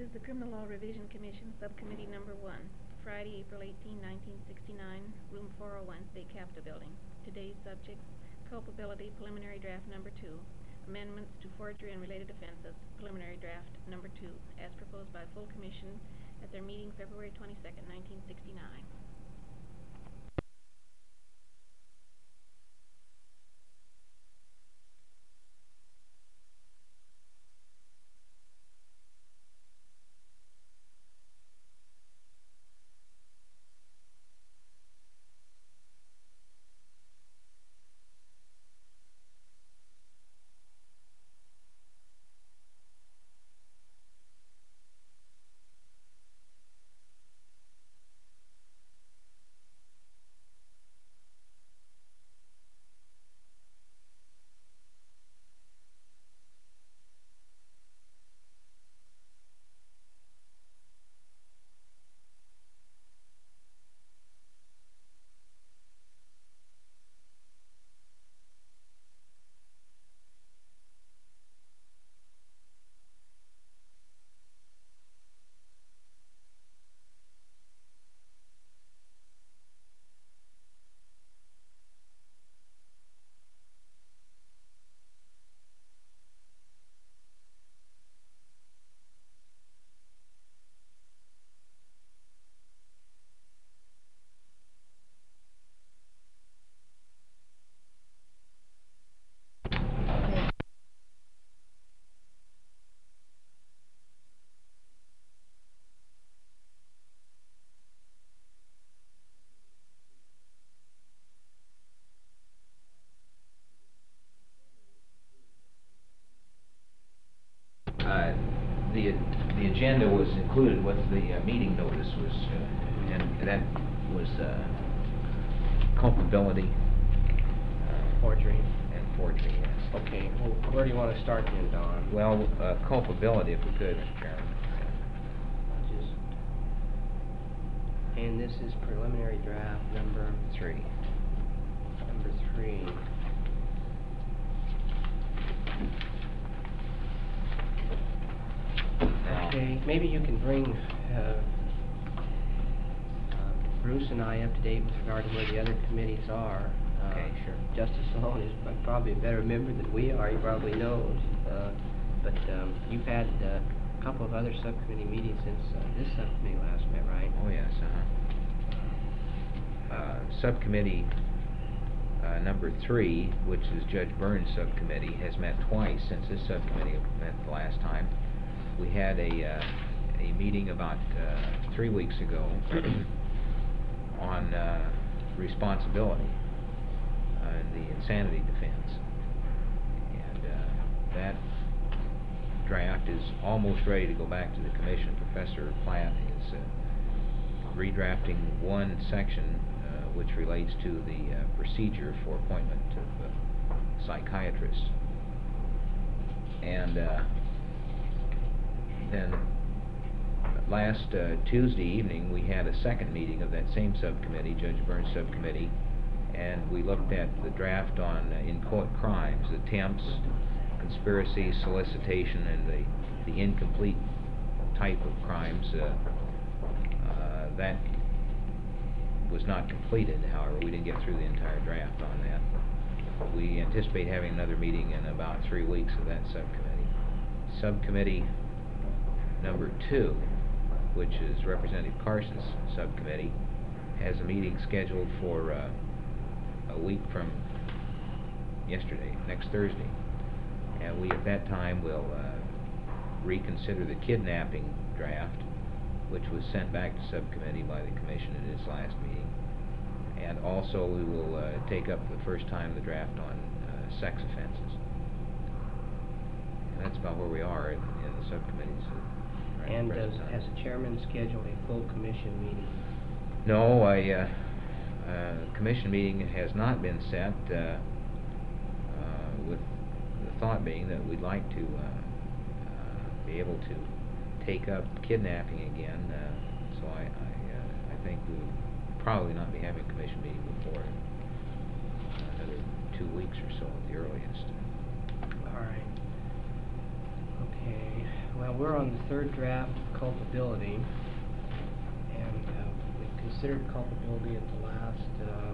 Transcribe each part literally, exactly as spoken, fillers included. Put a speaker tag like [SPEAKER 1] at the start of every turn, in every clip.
[SPEAKER 1] is the Criminal Law Revision Commission, Subcommittee Number One, Friday, April eighteenth, nineteen sixty-nine, Room four oh one, State Capitol Building. Today's subjects: culpability, preliminary draft number two; amendments to forgery and related offenses, preliminary draft number two, as proposed by full commission at their meeting February twenty-second, nineteen sixty-nine.
[SPEAKER 2] Uh, the the agenda was included with the uh, meeting notice was, uh, and that was uh, culpability, uh,
[SPEAKER 3] Forgery.
[SPEAKER 2] and forgery. Yes.
[SPEAKER 3] Okay, well, where do you want to start then, Don?
[SPEAKER 2] Well, uh, culpability, if we could, Mister Chairman.
[SPEAKER 3] I'll just, and this is preliminary draft number
[SPEAKER 2] Three.
[SPEAKER 3] number three.
[SPEAKER 2] Now,
[SPEAKER 3] Okay, maybe you can bring uh, uh, Bruce and I up to date with regard to where the other committees are. Uh,
[SPEAKER 2] Okay, sure.
[SPEAKER 3] Justice Sloan is b- probably a better member than we are, he probably knows. Uh, But um, you've had uh, a couple of other subcommittee meetings since uh, this subcommittee last met, right?
[SPEAKER 2] Oh yes. Uh-huh. Uh, subcommittee uh, number three, which is Judge Burns' subcommittee, has met twice since this subcommittee met the last time. We had a uh, a meeting about uh, three weeks ago on uh, responsibility, uh, the insanity defense, and uh, that draft is almost ready to go back to the commission. Professor Platt is uh, redrafting one section uh, which relates to the uh, procedure for appointment of uh, psychiatrists. And uh, then last uh, Tuesday evening we had a second meeting of that same subcommittee, Judge Burns' subcommittee, and we looked at the draft on uh, inchoate crimes, attempts, conspiracy, solicitation, and the, the incomplete type of crimes. Uh, uh, that was not completed, however. We didn't get through the entire draft on that. We anticipate having another meeting in about three weeks of that subcommittee. Subcommittee number two, which is Representative Carson's subcommittee, has a meeting scheduled for uh, a week from yesterday, next Thursday. And we, at that time, will uh, reconsider the kidnapping draft, which was sent back to subcommittee by the commission at its last meeting. And also, we will uh, take up for the first time the draft on uh, sex offenses. And that's about where we are in, in the subcommittees. uh, right at
[SPEAKER 3] And
[SPEAKER 2] the
[SPEAKER 3] does,
[SPEAKER 2] present time.
[SPEAKER 3] has the chairman scheduled a full commission meeting?
[SPEAKER 2] No, I, uh, uh, commission meeting has not been set, uh, uh, with the thought being that we'd like to, uh, uh, be able to take up kidnapping again, uh, so I, I, uh, I think we'll probably not be having a commission meeting before another two weeks or so at the earliest.
[SPEAKER 3] All right. Okay. Well, we're on the third draft of culpability, and uh, we considered culpability at the last, uh,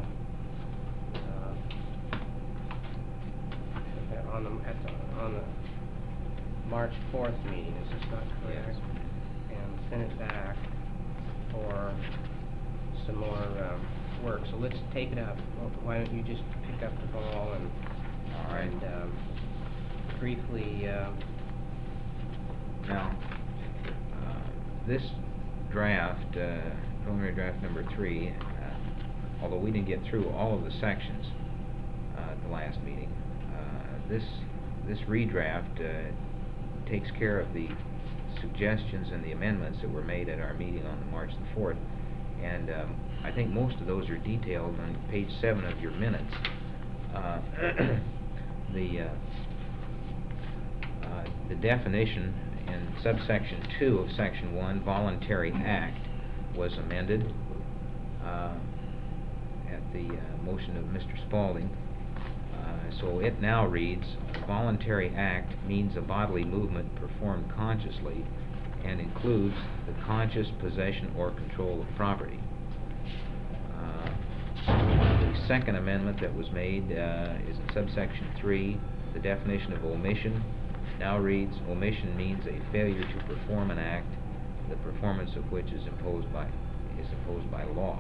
[SPEAKER 3] uh, on the, at the, on the March fourth meeting, is this not correct?
[SPEAKER 2] Yes.
[SPEAKER 3] And sent it back for some more, um, work, so let's take it up. Well, why don't you just pick up the ball and,
[SPEAKER 2] All right.
[SPEAKER 3] and, um, briefly, um,
[SPEAKER 2] Now, uh, this draft, uh, preliminary draft number three, uh, although we didn't get through all of the sections uh, at the last meeting, uh, this this redraft uh, takes care of the suggestions and the amendments that were made at our meeting on March the fourth, and um, I think most of those are detailed on page seven of your minutes. Uh, the uh, uh, the definition in subsection two of section one, voluntary act, was amended uh, at the uh, motion of Mister Spaulding. Uh, so it now reads, a voluntary act means a bodily movement performed consciously and includes the conscious possession or control of property. Uh, the second amendment that was made uh, is in subsection three. The definition of omission now reads, omission means a failure to perform an act, the performance of which is imposed by is imposed by law.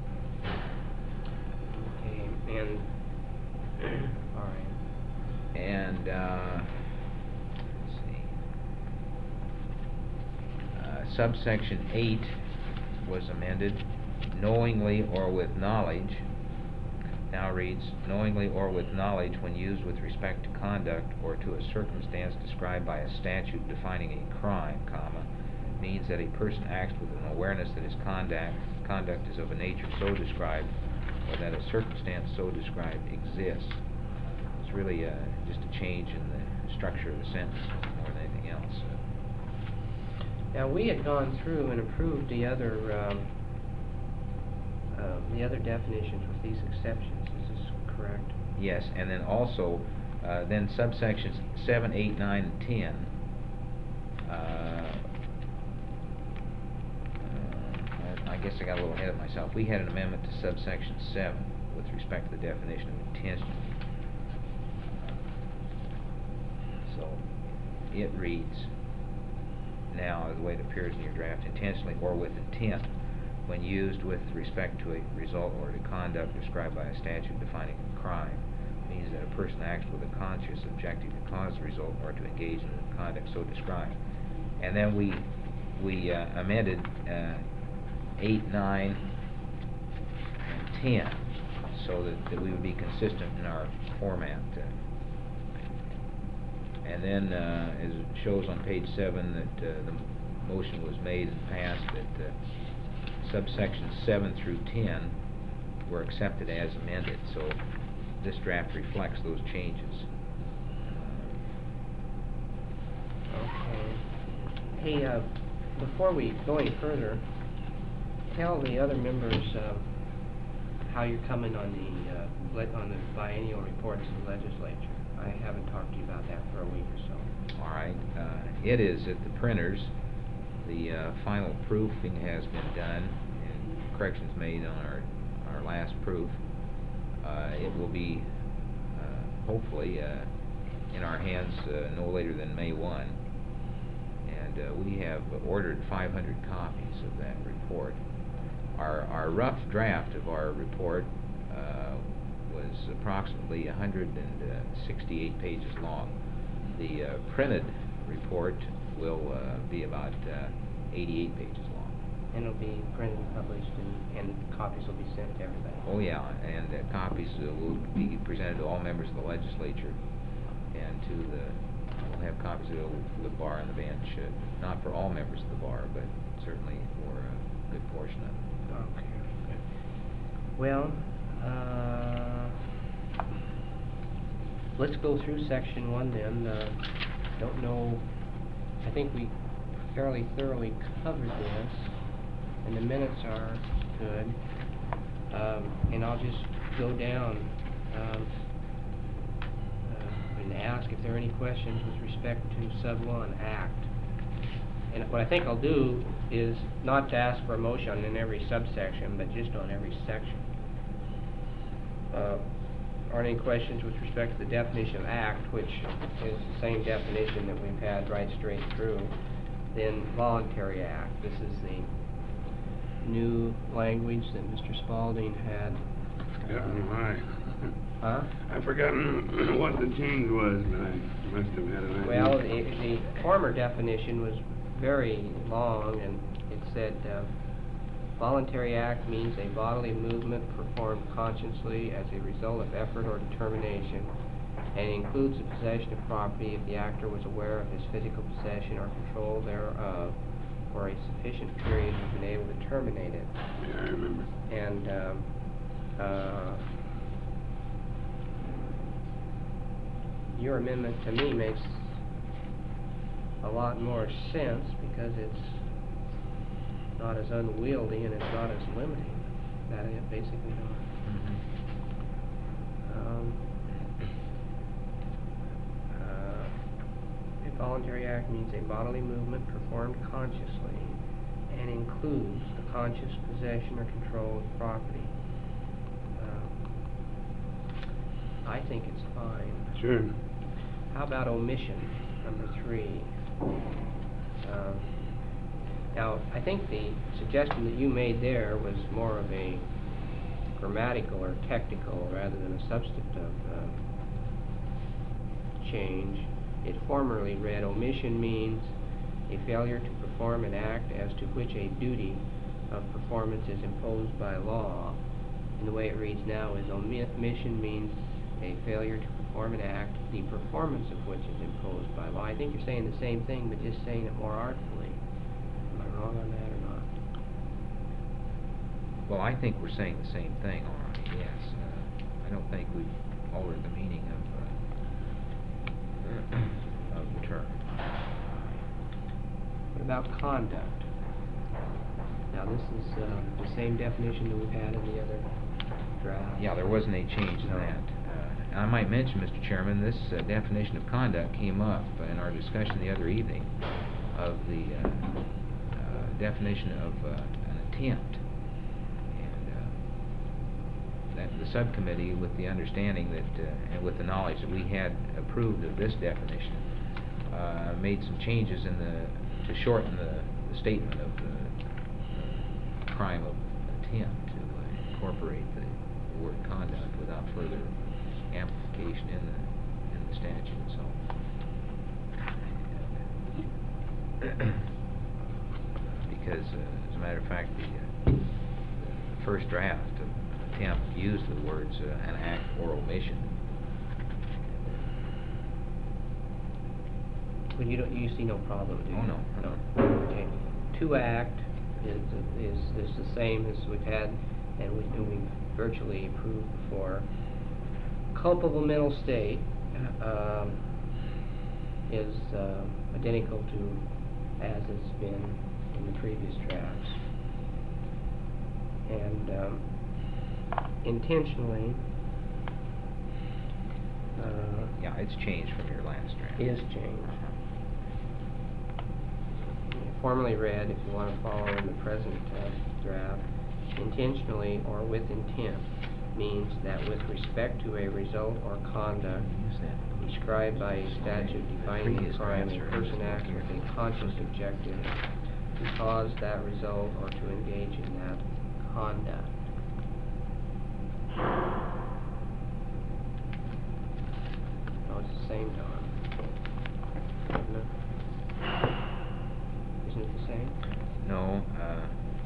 [SPEAKER 3] okay, and, all right.
[SPEAKER 2] And uh, let's see, uh, subsection eight was amended. Knowingly or with knowledge now reads, knowingly or with knowledge when used with respect to conduct or to a circumstance described by a statute defining a crime, comma, means that a person acts with an awareness that his conduct conduct is of a nature so described or that a circumstance so described exists. It's really uh, just a change in the structure of the sentence more than anything else.
[SPEAKER 3] Now, we had gone through and approved the other, um, uh, the other definitions with these exceptions, is this correct?
[SPEAKER 2] Yes, and then also, uh, then subsections seven, eight, nine, and ten. Uh, uh, I guess I got a little ahead of myself. We had an amendment to subsection seven with respect to the definition of intentionally. So it reads now, the way it appears in your draft, intentionally or with intent, when used with respect to a result or to conduct described by a statute defining a crime, means that a person acts with a conscious objective to cause the result or to engage in the conduct so described. And then we we uh, amended uh, eight, nine, and ten, so that, that we would be consistent in our format. Uh, and then, uh, as it shows on page seven, that uh, the motion was made and passed that uh, subsections seven through ten were accepted as amended. So this draft reflects those changes.
[SPEAKER 3] Okay. Hey, uh, before we go any further, tell the other members uh, how you're coming on the uh, le- on the biennial reports to the legislature. I haven't talked to you about that for a week or so.
[SPEAKER 2] All right. Uh, it is at the printers. The uh, final proofing has been done and corrections made on our our last proof. Uh, it will be uh, hopefully uh, in our hands uh, no later than May first. And uh, we have ordered five hundred copies of that report. Our, our rough draft of our report uh, was approximately one hundred sixty-eight pages long. The uh, printed report will uh, be about uh, eighty-eight pages long.
[SPEAKER 3] And it'll be printed and published, and, and copies will be sent to everybody.
[SPEAKER 2] Oh yeah, and uh, copies uh, will be presented to all members of the legislature and to the, we'll have copies available for the bar and the bench, uh, not for all members of the bar, but certainly for a good portion of them.
[SPEAKER 3] Okay. Good. Well, uh, let's go through section one then. Uh, don't know, I think we fairly thoroughly covered this, and the minutes are good. Um, and I'll just go down um, uh, and ask if there are any questions with respect to sub one, act. and what I think I'll do is not to ask for a motion in every subsection, but just on every section. Uh, aren't any questions with respect to the definition of act, which is the same definition that we've had right straight through, then voluntary act. This is the new language that Mister Spalding had.
[SPEAKER 4] Forgotten why.
[SPEAKER 3] Huh?
[SPEAKER 4] I've forgotten what the change was, but I must have had an idea.
[SPEAKER 3] Well, the, the former definition was very long, and it said, uh, voluntary act means a bodily movement performed consciously as a result of effort or determination, and includes the possession of property if the actor was aware of his physical possession or control thereof for a sufficient period and been able to terminate it.
[SPEAKER 4] Yeah, I remember.
[SPEAKER 3] And, um, uh, your amendment to me makes a lot more sense because it's not as unwieldy and it's not as limiting. That is basically not.
[SPEAKER 2] Mhm.
[SPEAKER 3] Um, uh, a voluntary act means a bodily movement performed consciously and includes the conscious possession or control of property. Um, I think it's fine.
[SPEAKER 4] Sure.
[SPEAKER 3] How about omission, number three? Um, now, I think the suggestion that you made there was more of a grammatical or technical rather than a substantive uh, change. It formerly read, omission means a failure to perform an act as to which a duty of performance is imposed by law. And the way it reads now is, omission means a failure to perform an act, the performance of which is imposed by law. I think you're saying the same thing, but just saying it more artfully. Am I wrong on that or not?
[SPEAKER 2] Well, I think we're saying the same thing, all right, yes. Uh, I don't think we've altered the meaning of, uh, of the term.
[SPEAKER 3] What about conduct? Now, this is uh, the same definition that we've had in the other draft.
[SPEAKER 2] Yeah, there wasn't any change in
[SPEAKER 3] No.
[SPEAKER 2] that. Uh, and I might mention, Mister Chairman, this uh, definition of conduct came up in our discussion the other evening of the uh, uh, definition of uh, an attempt. And uh, that the subcommittee, with the understanding that, uh, and with the knowledge that we had approved of this definition, uh, made some changes in the, to shorten the, the statement of the uh, crime of attempt to uh, incorporate the word conduct without further amplification in the in the statute. So, because uh, as a matter of fact, the, uh, the first draft of attempt used the words uh, an act or omission.
[SPEAKER 3] Well, you don't, you see no problem, do you?
[SPEAKER 2] Oh, no.
[SPEAKER 3] No. Okay. To act is, is, is the same as we've had, and we, and we've virtually approved before. Culpable mental state, um, is, uh, identical to as it's been in the previous drafts. And, um, intentionally, uh,
[SPEAKER 2] Yeah, it's changed from your last draft.
[SPEAKER 3] is changed. Formerly read, if you want to follow in the present uh, draft, intentionally or with intent means that with respect to a result or conduct
[SPEAKER 2] Use that.
[SPEAKER 3] prescribed by a statute defining
[SPEAKER 2] previous
[SPEAKER 3] a crime, a
[SPEAKER 2] drafts are
[SPEAKER 3] person acts
[SPEAKER 2] here.
[SPEAKER 3] with a conscious objective to cause that result or to engage in that conduct. Oh, it's the same, Don. Isn't it? Isn't it the same?
[SPEAKER 2] No, uh,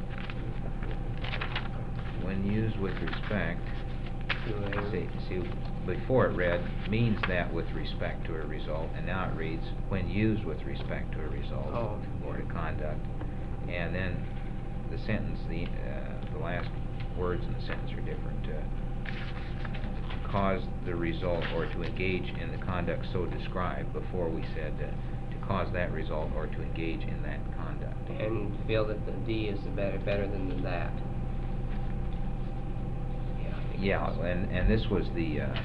[SPEAKER 2] when used with respect,
[SPEAKER 3] To a-
[SPEAKER 2] see, see, before it read, means that with respect to a result, and now it reads, when used with respect to a result
[SPEAKER 3] Oh,
[SPEAKER 2] or to
[SPEAKER 3] yeah.
[SPEAKER 2] conduct. And then the sentence, the, uh, the last words in the sentence are different. Uh, to cause the result or to engage in the conduct so described. Before we said uh, to cause that result or to engage in that conduct.
[SPEAKER 3] And feel that the D is the better, better than the that. Yeah. I think
[SPEAKER 2] Yeah,
[SPEAKER 3] that's-
[SPEAKER 2] and, and this was the, uh,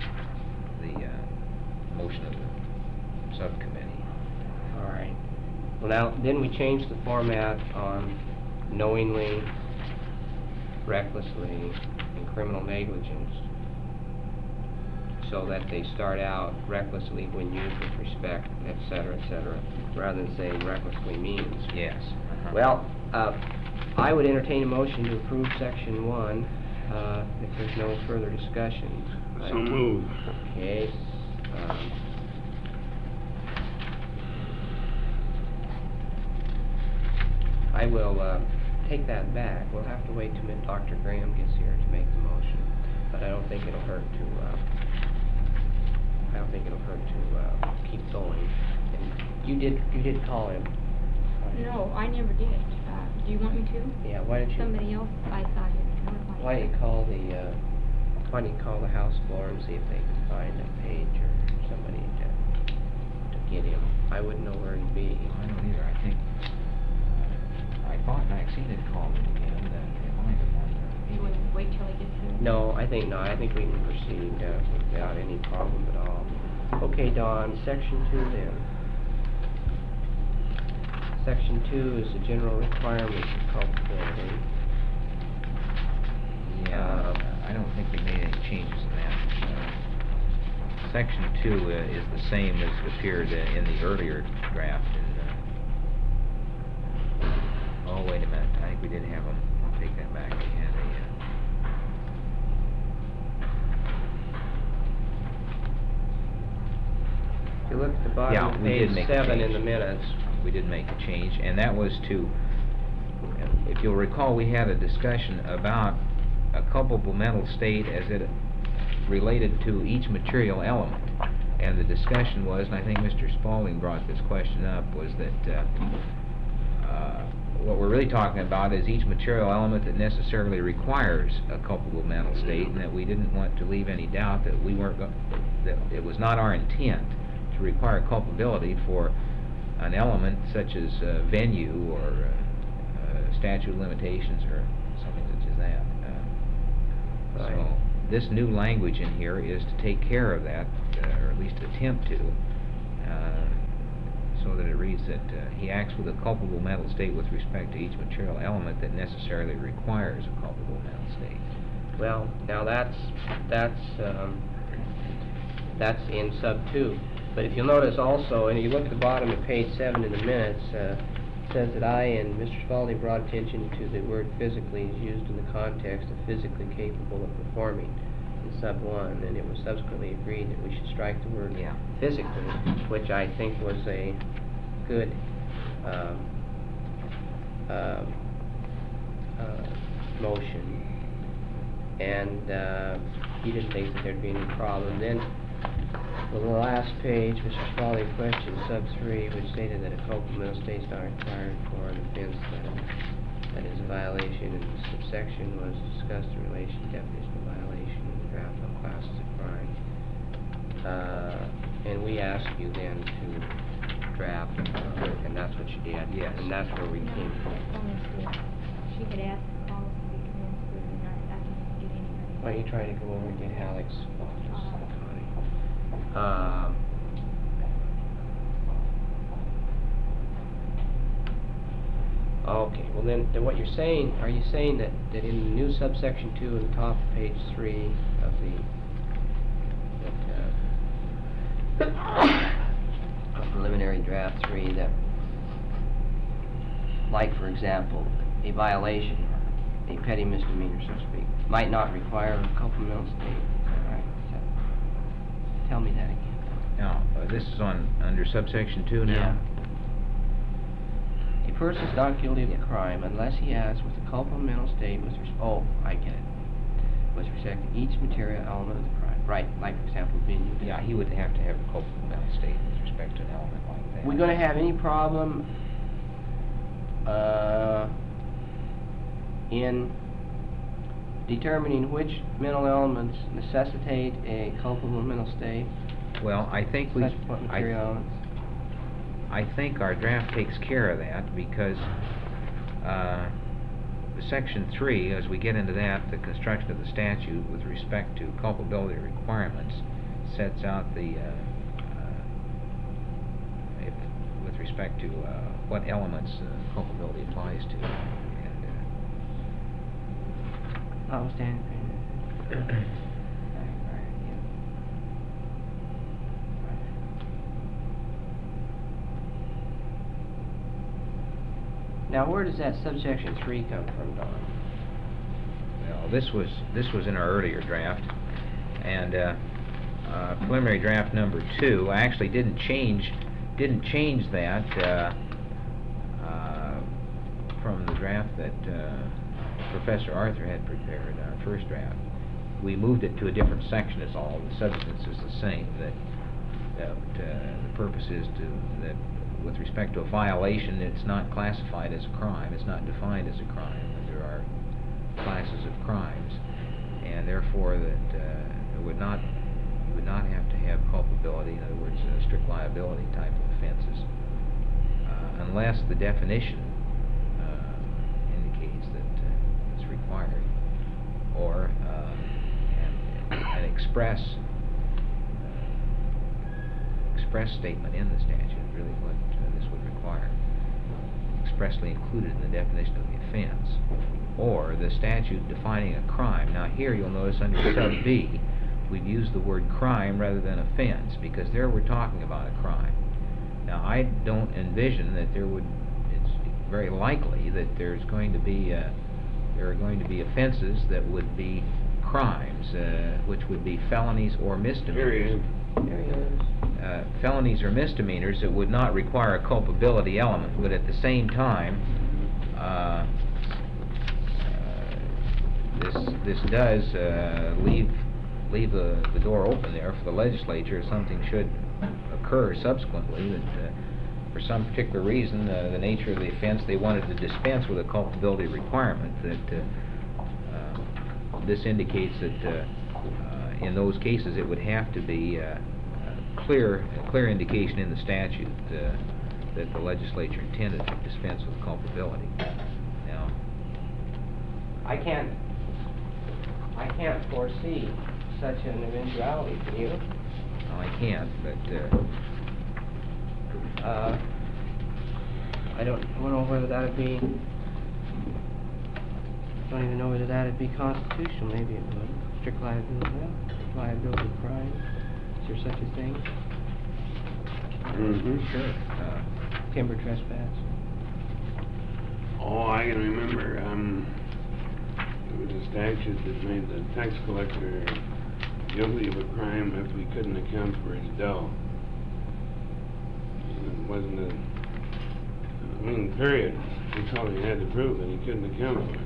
[SPEAKER 2] the, uh, motion of the subcommittee.
[SPEAKER 3] All right. Well, now, then we changed the format on knowingly, recklessly, and criminal negligence, so that they start out recklessly when used with respect, et cetera, et cetera, rather than saying recklessly means.
[SPEAKER 2] Yes. Uh-huh.
[SPEAKER 3] Well, uh, I would entertain a motion to approve section one, uh, if there's no further discussion.
[SPEAKER 4] So move.
[SPEAKER 3] Okay, um, I will, uh, take that back. We'll have to wait till Doctor Graham gets here to make the motion, but I don't think it'll hurt to, uh, I don't think it'll hurt to, uh, keep going. And you did, you did call him.
[SPEAKER 5] No, I never did. Uh, do you want me to?
[SPEAKER 3] Yeah, why don't you?
[SPEAKER 5] Somebody else, I thought had come up.
[SPEAKER 3] Why don't you call the, uh, why don't you call the House floor and see if they can find a page or somebody to, to get him. I wouldn't know where he'd be.
[SPEAKER 2] I don't either. I think, I thought Maxine had called him again, that it might have been.
[SPEAKER 5] You wouldn't wait till he gets here?
[SPEAKER 3] No, I think not. I think we can proceed, uh, without any problem at all. Okay, Don, section two then. Section two is the general requirements of culpability.
[SPEAKER 2] Yeah,
[SPEAKER 3] Uh,
[SPEAKER 2] I don't think we made any changes in that. Uh, Section two uh, is the same as appeared uh, in the earlier draft. And, uh, oh, wait a minute. I think we did have them. I'll take that back. We had a.
[SPEAKER 3] If you look at the
[SPEAKER 2] Uh,
[SPEAKER 3] bottom
[SPEAKER 2] yeah,
[SPEAKER 3] of
[SPEAKER 2] we
[SPEAKER 3] page
[SPEAKER 2] did make a
[SPEAKER 3] seven in
[SPEAKER 2] change.
[SPEAKER 3] the minutes.
[SPEAKER 2] We did make a change, and that was to, if you'll recall, we had a discussion about a culpable mental state as it related to each material element. And the discussion was, and I think Mister Spaulding brought this question up, was that uh, uh, what we're really talking about is each material element that necessarily requires a culpable mental state, and that we didn't want to leave any doubt that we weren't go that it was not our intent to require culpability for an element such as uh, venue or uh, uh, statute of limitations or something such as that. Uh,
[SPEAKER 3] Right.
[SPEAKER 2] So this new language in here is to take care of that, uh, or at least attempt to, uh, so that it reads that uh, he acts with a culpable mental state with respect to each material element that necessarily requires a culpable mental state.
[SPEAKER 3] Well, now that's, that's, um, that's in sub two. But if you'll notice also, and you look at the bottom of page seven in the minutes, uh, it says that I and Mister Spaulding brought attention to the word physically is used in the context of physically capable of performing in sub one, and it was subsequently agreed that we should strike the word
[SPEAKER 2] Yeah.
[SPEAKER 3] physically, which I think was a good, um, um, uh, motion. And, uh, he didn't think that there'd be any problem. Then, on the last page, Mister Spaulding questioned sub three, which stated that a culpable mental state is not required for an offense that, that is a violation, and the subsection was discussed in relation to definition of violation and the draft on classes of crime. Uh, and we asked you then to draft, uh, and that's what you did.
[SPEAKER 2] Yes.
[SPEAKER 3] And that's where we
[SPEAKER 5] No,
[SPEAKER 3] came from.
[SPEAKER 5] that's only Sue. She had asked the calls to be commenced, and I, I didn't get anybody.
[SPEAKER 3] Why don't you try to go over and get Alex?
[SPEAKER 5] Uh,
[SPEAKER 3] Um, okay, well then, then what you're saying, are you saying that, that in the new subsection two in the top of page three of the, that, uh, of preliminary draft three, that, like for example, a violation, a petty misdemeanor, so to speak, might not require a culpable mental state, is that right? Is that, tell me that again.
[SPEAKER 2] Now, uh, this is on, under subsection two now?
[SPEAKER 3] A person is not guilty of a crime unless he acts with a culpable mental state with res- oh, I get it. With respect to each material element of the crime. Right, like for example, venue.
[SPEAKER 2] Yeah, he would have to have a culpable mental state with respect to an element like that.
[SPEAKER 3] We gonna have any problem, uh, in determining which mental elements necessitate a culpable mental state?
[SPEAKER 2] Well, I think we,
[SPEAKER 3] Such what material
[SPEAKER 2] I,
[SPEAKER 3] elements?
[SPEAKER 2] I think our draft takes care of that, because, uh, section three, as we get into that, the construction of the statute with respect to culpability requirements sets out the, uh, uh, if, with respect to uh, what elements uh, culpability applies to. And, uh,
[SPEAKER 3] Notwithstanding. Right, right, yeah. Now, where does that subsection three come from, Don?
[SPEAKER 2] well, this was this was in our earlier draft, and uh, uh, preliminary draft number two. I actually didn't change didn't change that uh, uh, from the draft that uh, Professor Arthur had prepared, our first draft. We moved it to a different section. Is all. The substance is the same. That that uh, the purpose is to that. With respect to a violation, it's not classified as a crime. It's not defined as a crime. There are classes of crimes, and therefore that uh, it would not you would not have to have culpability. In other words, uh, strict liability type of offenses, uh, unless the definition uh, indicates that uh, it's required, or uh, an, an express uh, express statement in the statute. Really, what uh, this would require, expressly included in the definition of the offense, or the statute defining a crime. Now here you'll notice under sub B, we've used the word crime rather than offense, because there we're talking about a crime. Now I don't envision that there would, it's very likely that there's going to be, uh, there are going to be offenses that would be crimes, uh, which would be felonies or misdemeanors.
[SPEAKER 3] There he is.
[SPEAKER 2] Uh, felonies or misdemeanors that would not require a culpability element, but at the same time, uh, uh, this this does uh, leave leave the, the door open there for the legislature if something should occur subsequently that uh, for some particular reason uh, the nature of the offense they wanted to dispense with a culpability requirement. That uh, uh, this indicates that uh, uh, in those cases it would have to be uh, clear a clear indication in the statute uh, that the legislature intended to dispense with culpability. Now,
[SPEAKER 3] I can't, I can't foresee such an eventuality, can you?
[SPEAKER 2] well, I can't, but uh,
[SPEAKER 3] Uh, I don't, I don't know whether that'd be, don't even know whether that'd be constitutional. Maybe it would. Strict liability, well, strict liability crime. Is there such a thing?
[SPEAKER 4] Mm-hmm.
[SPEAKER 2] sure. Uh,
[SPEAKER 3] Timber trespass?
[SPEAKER 4] Oh, I can remember, um, there was a statute that made the tax collector guilty of a crime if we couldn't account for his dough. And it wasn't a, I mean, period. That's all he had to prove, that he couldn't account for it.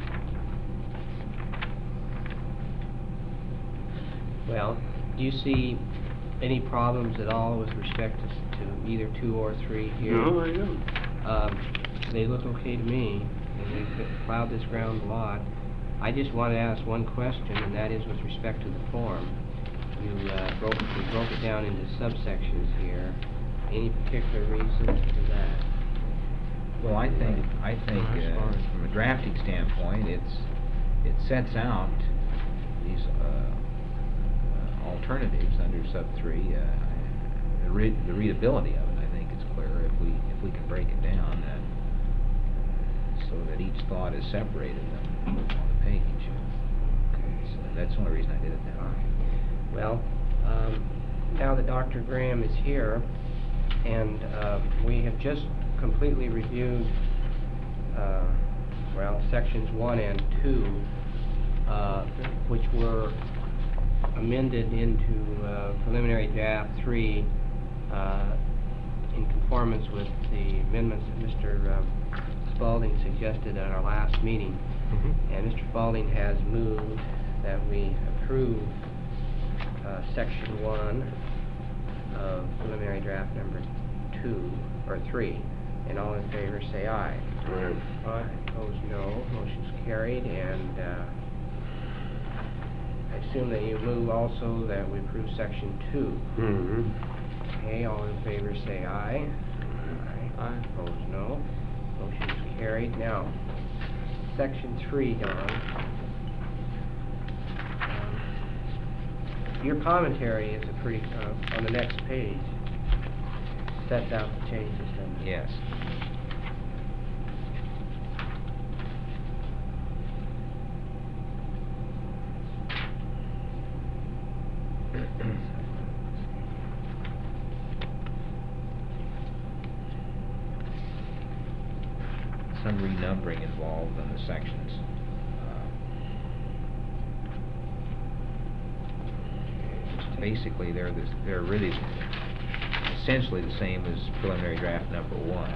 [SPEAKER 3] Well, do you see any problems at all with respect to, to either two or three here?
[SPEAKER 4] No, I don't.
[SPEAKER 3] Um, they look okay to me, and they've plowed this ground a lot. I just want to ask one question, and that is with respect to the form. You uh, broke, you broke it down into subsections here. Any particular reason for that?
[SPEAKER 2] well, I think I think uh, from a drafting standpoint, it's it sets out these uh, uh, alternatives under sub three. Uh, the, re the readability of it, I think, is clear if we if we can break it down uh, so that each thought is separated on the page. So that's the only reason I did it that way.
[SPEAKER 3] Well, um, now that Doctor Graham is here, and uh, we have just completely reviewed, uh, well, sections one and two, uh, which were amended into uh, preliminary draft three uh, in conformance with the amendments that Mister Uh, Spalding suggested at our last meeting.
[SPEAKER 6] Mm-hmm.
[SPEAKER 3] And Mister Spalding has moved that we approve uh, section one of preliminary draft number two, or three, and all in favor say aye.
[SPEAKER 4] Right.
[SPEAKER 3] Aye. Opposed, no. Motion's carried, and uh, I assume that you move also that we approve section two.
[SPEAKER 4] Mm-hmm.
[SPEAKER 3] Okay, all in favor say aye. Aye. Aye. Opposed, no. Motion's carried. Now, section three, Don. Um, your commentary is a pretty, uh, on the next page. sets out the changes, doesn't it?
[SPEAKER 2] Yes. Some renumbering involved in the sections. Uh, Basically, they're this, they're really essentially the same as preliminary draft number one.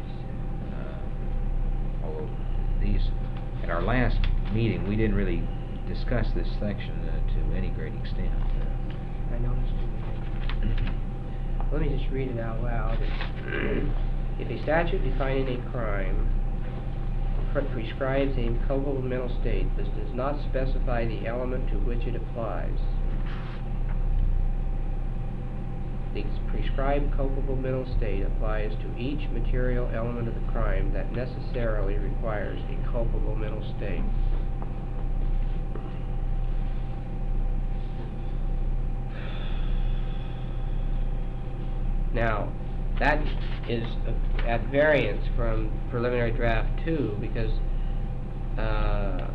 [SPEAKER 2] Uh, although these, at our last meeting, we didn't really discuss this section uh, to any great extent. Uh,
[SPEAKER 3] I noticed it. Let me just read it out loud. It's, if a statute defining a crime pre- prescribes a culpable mental state, but does not specify the element to which it applies, the prescribed culpable mental state applies to each material element of the crime that necessarily requires a culpable mental state. Now, that is uh, at variance from preliminary draft two, because uh,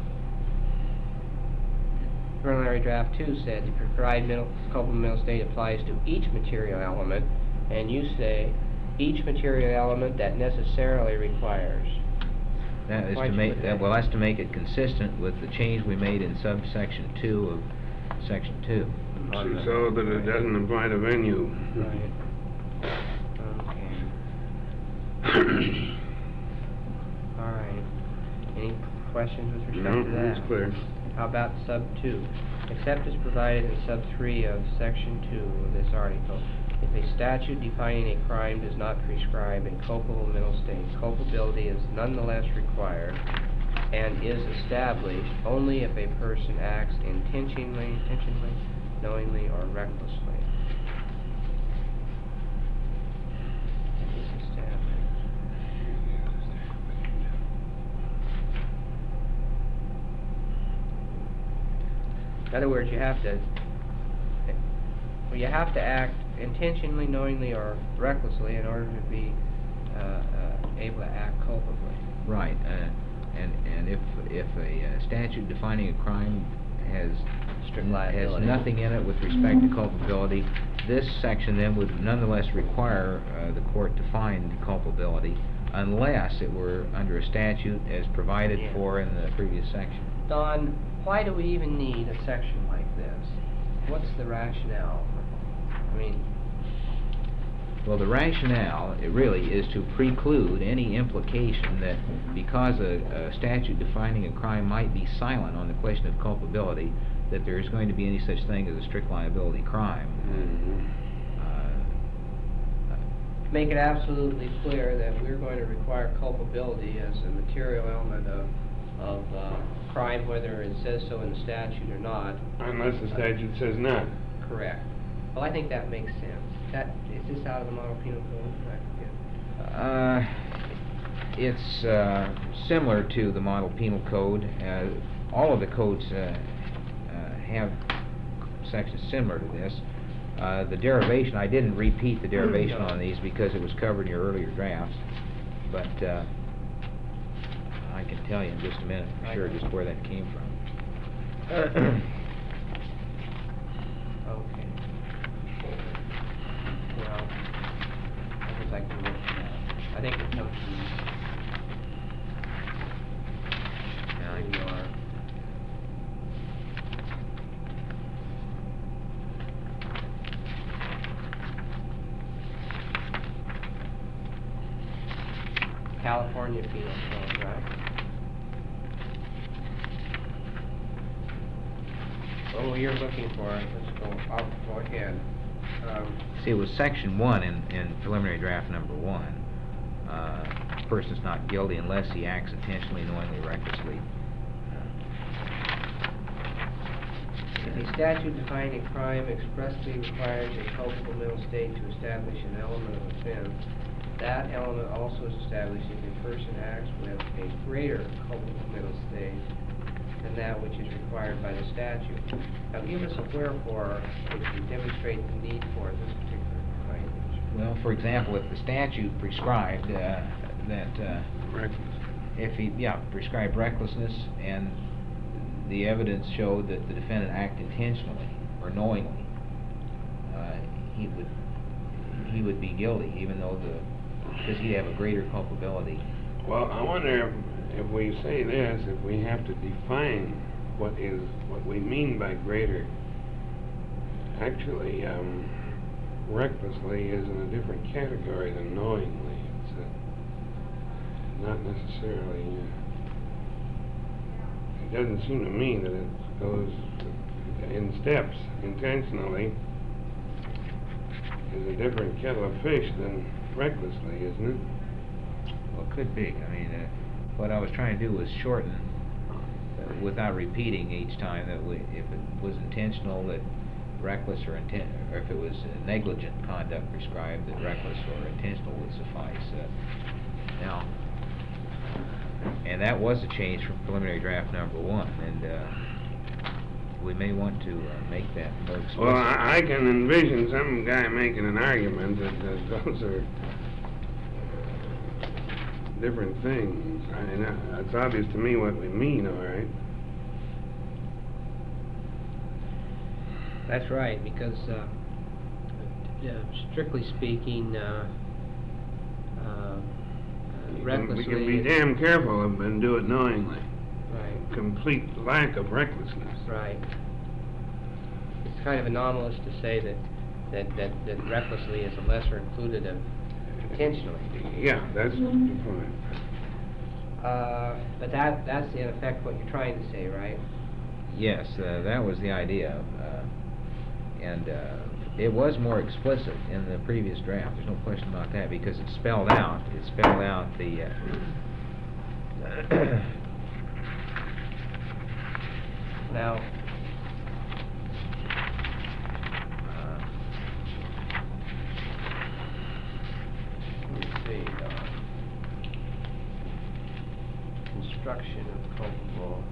[SPEAKER 3] preliminary draft two said the prescribed mental, culpable mental state applies to each material element, and you say each material element that necessarily requires.
[SPEAKER 2] That is
[SPEAKER 3] Why'd
[SPEAKER 2] to
[SPEAKER 3] you
[SPEAKER 2] make,
[SPEAKER 3] put
[SPEAKER 2] that,
[SPEAKER 3] that?
[SPEAKER 2] well, that's to make it consistent with the change we made in subsection two of section two.
[SPEAKER 3] On the-
[SPEAKER 4] So that it doesn't apply to venue.
[SPEAKER 3] Right. Okay. All right. Any questions with respect
[SPEAKER 4] No,
[SPEAKER 3] to that?
[SPEAKER 4] that's clear.
[SPEAKER 3] How about sub two? Except as provided in sub three of section two of this article, if a statute defining a crime does not prescribe a culpable mental state, culpability is nonetheless required and is established only if a person acts intentionally, intentionally, knowingly, or recklessly. It is established. In other words, you have to, well, you have to act intentionally, knowingly, or recklessly in order to be uh, uh, able to act culpably.
[SPEAKER 2] Right, uh, and, and if, if a uh, statute defining a crime has,
[SPEAKER 3] Strict
[SPEAKER 2] has
[SPEAKER 3] liability.
[SPEAKER 2] nothing in it with respect to culpability, this section then would nonetheless require uh, the court to find culpability unless it were under a statute as provided
[SPEAKER 3] Yeah.
[SPEAKER 2] for in the previous section.
[SPEAKER 3] Don, why do we even need a section like this? What's the rationale? I mean,
[SPEAKER 2] Well, the rationale, it really, is to preclude any implication that because a, a statute defining a crime might be silent on the question of culpability, that there is going to be any such thing as a strict liability crime.
[SPEAKER 4] Mhm.
[SPEAKER 2] Uh,
[SPEAKER 3] make it absolutely clear that we're going to require culpability as a material element of, of uh, crime, whether it says so in the statute or not.
[SPEAKER 4] Unless the statute says not.
[SPEAKER 3] Correct. Well, I think that makes sense. That, is this out of the model penal code? I forget.
[SPEAKER 2] Uh, it's uh, similar to the model penal code. Uh, all of the codes uh, uh, have sections similar to this. Uh, the derivation, I didn't repeat the derivation
[SPEAKER 3] No.
[SPEAKER 2] on these because it was covered in your earlier drafts, but uh, I can tell you in just a minute for
[SPEAKER 3] I
[SPEAKER 2] sure
[SPEAKER 3] know.
[SPEAKER 2] just where that came from.
[SPEAKER 3] Okay. Well, I guess I can look at that. I think it comes from
[SPEAKER 2] Now,
[SPEAKER 3] who you are. California penal code, right? Oh, you're looking for it, let's go, I'll go ahead. Um,
[SPEAKER 2] See, it was section one in, in preliminary draft number one. Uh, a person's not guilty unless he acts intentionally, knowingly, recklessly.
[SPEAKER 3] If a statute defining a crime expressly requires a culpable mental state to establish an element of offense, that element also is established if a person acts with a greater culpable mental state than that which is required by the statute. Now, give us a wherefore which would demonstrate the need for this particular language.
[SPEAKER 2] Well, for example, if the statute prescribed uh, that uh,
[SPEAKER 4] Reckless.
[SPEAKER 2] if he, yeah, prescribed recklessness and the evidence showed that the defendant acted intentionally or knowingly, uh, he would he would be guilty, even though the because he'd have a greater culpability.
[SPEAKER 4] Well, I wonder if, if we say this, if we have to define what is, what we mean by greater. Actually, um, recklessly is in a different category than knowingly. It's uh, not necessarily, uh, it doesn't seem to me that it goes in steps. Intentionally is a different kettle of fish than recklessly, isn't it?
[SPEAKER 2] Well, it could be. I mean, uh, what I was trying to do was shorten, uh, without repeating each time, that we, if it was intentional, that reckless or intent, or if it was uh, negligent conduct prescribed, that reckless or intentional would suffice. Uh, now, and that was a change from preliminary draft number one, and uh, we may want to uh, make that more explicit.
[SPEAKER 4] Well, I, I can envision some guy making an argument that, that those are different things. I mean, uh, it's obvious to me what we mean, all right.
[SPEAKER 3] That's right, because uh, uh, strictly speaking, uh, uh,
[SPEAKER 4] We
[SPEAKER 3] recklessly...
[SPEAKER 4] can be damn careful and and do it knowingly.
[SPEAKER 3] Right,
[SPEAKER 4] Complete lack of recklessness.
[SPEAKER 3] right. It's kind of anomalous to say that, that, that, that recklessly is a lesser included of intentionally.
[SPEAKER 4] Yeah, that's the point.
[SPEAKER 3] Uh, but that, that's in effect what you're trying to say, right?
[SPEAKER 2] Yes, uh, that was the idea, uh, and uh, it was more explicit in the previous draft. There's no question about that, because it spelled out, it spelled out the, uh,
[SPEAKER 3] Now,
[SPEAKER 2] uh,
[SPEAKER 3] let's see, uh, construction of culpable.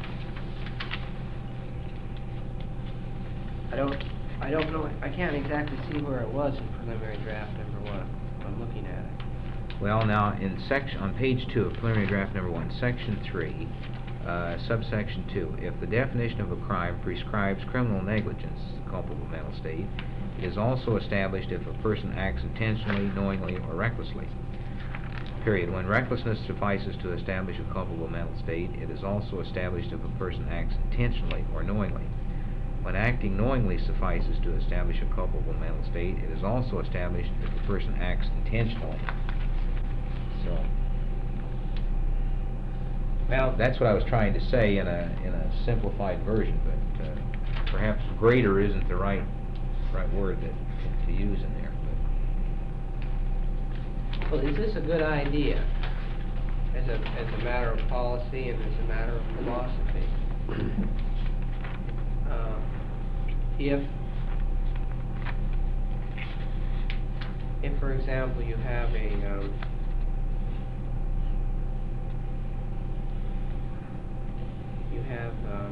[SPEAKER 3] I don't, I don't know, I can't exactly see where it was in preliminary draft number one. I'm looking at it.
[SPEAKER 2] well, now, in section, on page two of preliminary draft number one, section three, uh, subsection two, if the definition of a crime prescribes criminal negligence, culpable mental state, it is also established if a person acts intentionally, knowingly, or recklessly. Period. When recklessness suffices to establish a culpable mental state, it is also established if a person acts intentionally or knowingly. When acting knowingly suffices to establish a culpable mental state, it is also established if a person acts intentionally. So,
[SPEAKER 3] Well,
[SPEAKER 2] that's what I was trying to say in a in a simplified version, but uh, perhaps greater isn't the right right word that, to use in there. But
[SPEAKER 3] well, is this a good idea as a, as a matter of policy and as a matter of philosophy? Uh, if, if for example you have a, um, you have, uh,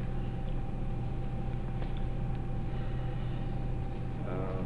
[SPEAKER 3] uh,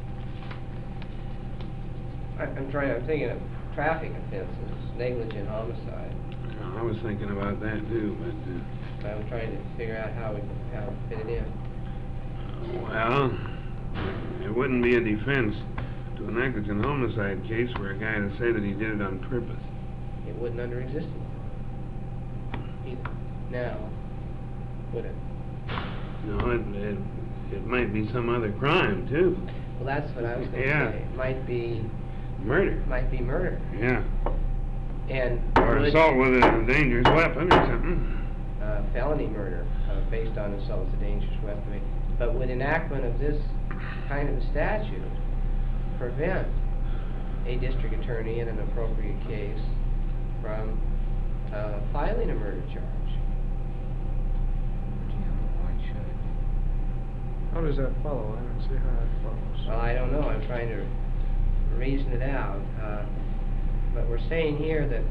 [SPEAKER 3] I, I'm trying, I'm thinking of traffic offenses, negligent homicide.
[SPEAKER 4] I was thinking about that too, but, uh,
[SPEAKER 3] I'm trying to figure out how we, how to fit it in.
[SPEAKER 4] well, it wouldn't be a defense to a negligent homicide case for a guy to say that he did it on purpose.
[SPEAKER 3] It wouldn't under existing law either. Now, would it?
[SPEAKER 4] No, it, it, it might be some other crime too.
[SPEAKER 3] Well, that's what I was gonna
[SPEAKER 4] Yeah.
[SPEAKER 3] say. It might be,
[SPEAKER 4] Murder.
[SPEAKER 3] might be murder.
[SPEAKER 4] Yeah.
[SPEAKER 3] And
[SPEAKER 4] Or
[SPEAKER 3] would,
[SPEAKER 4] assault with a dangerous weapon or something.
[SPEAKER 3] uh, felony murder, uh, based on assault with a dangerous weapon. But would enactment of this kind of a statute prevent a district attorney in an appropriate case from, uh, filing a murder charge?
[SPEAKER 2] why should?
[SPEAKER 6] How does that follow? I don't see how that follows.
[SPEAKER 3] Well, I don't know, I'm trying to reason it out, uh, but we're saying here that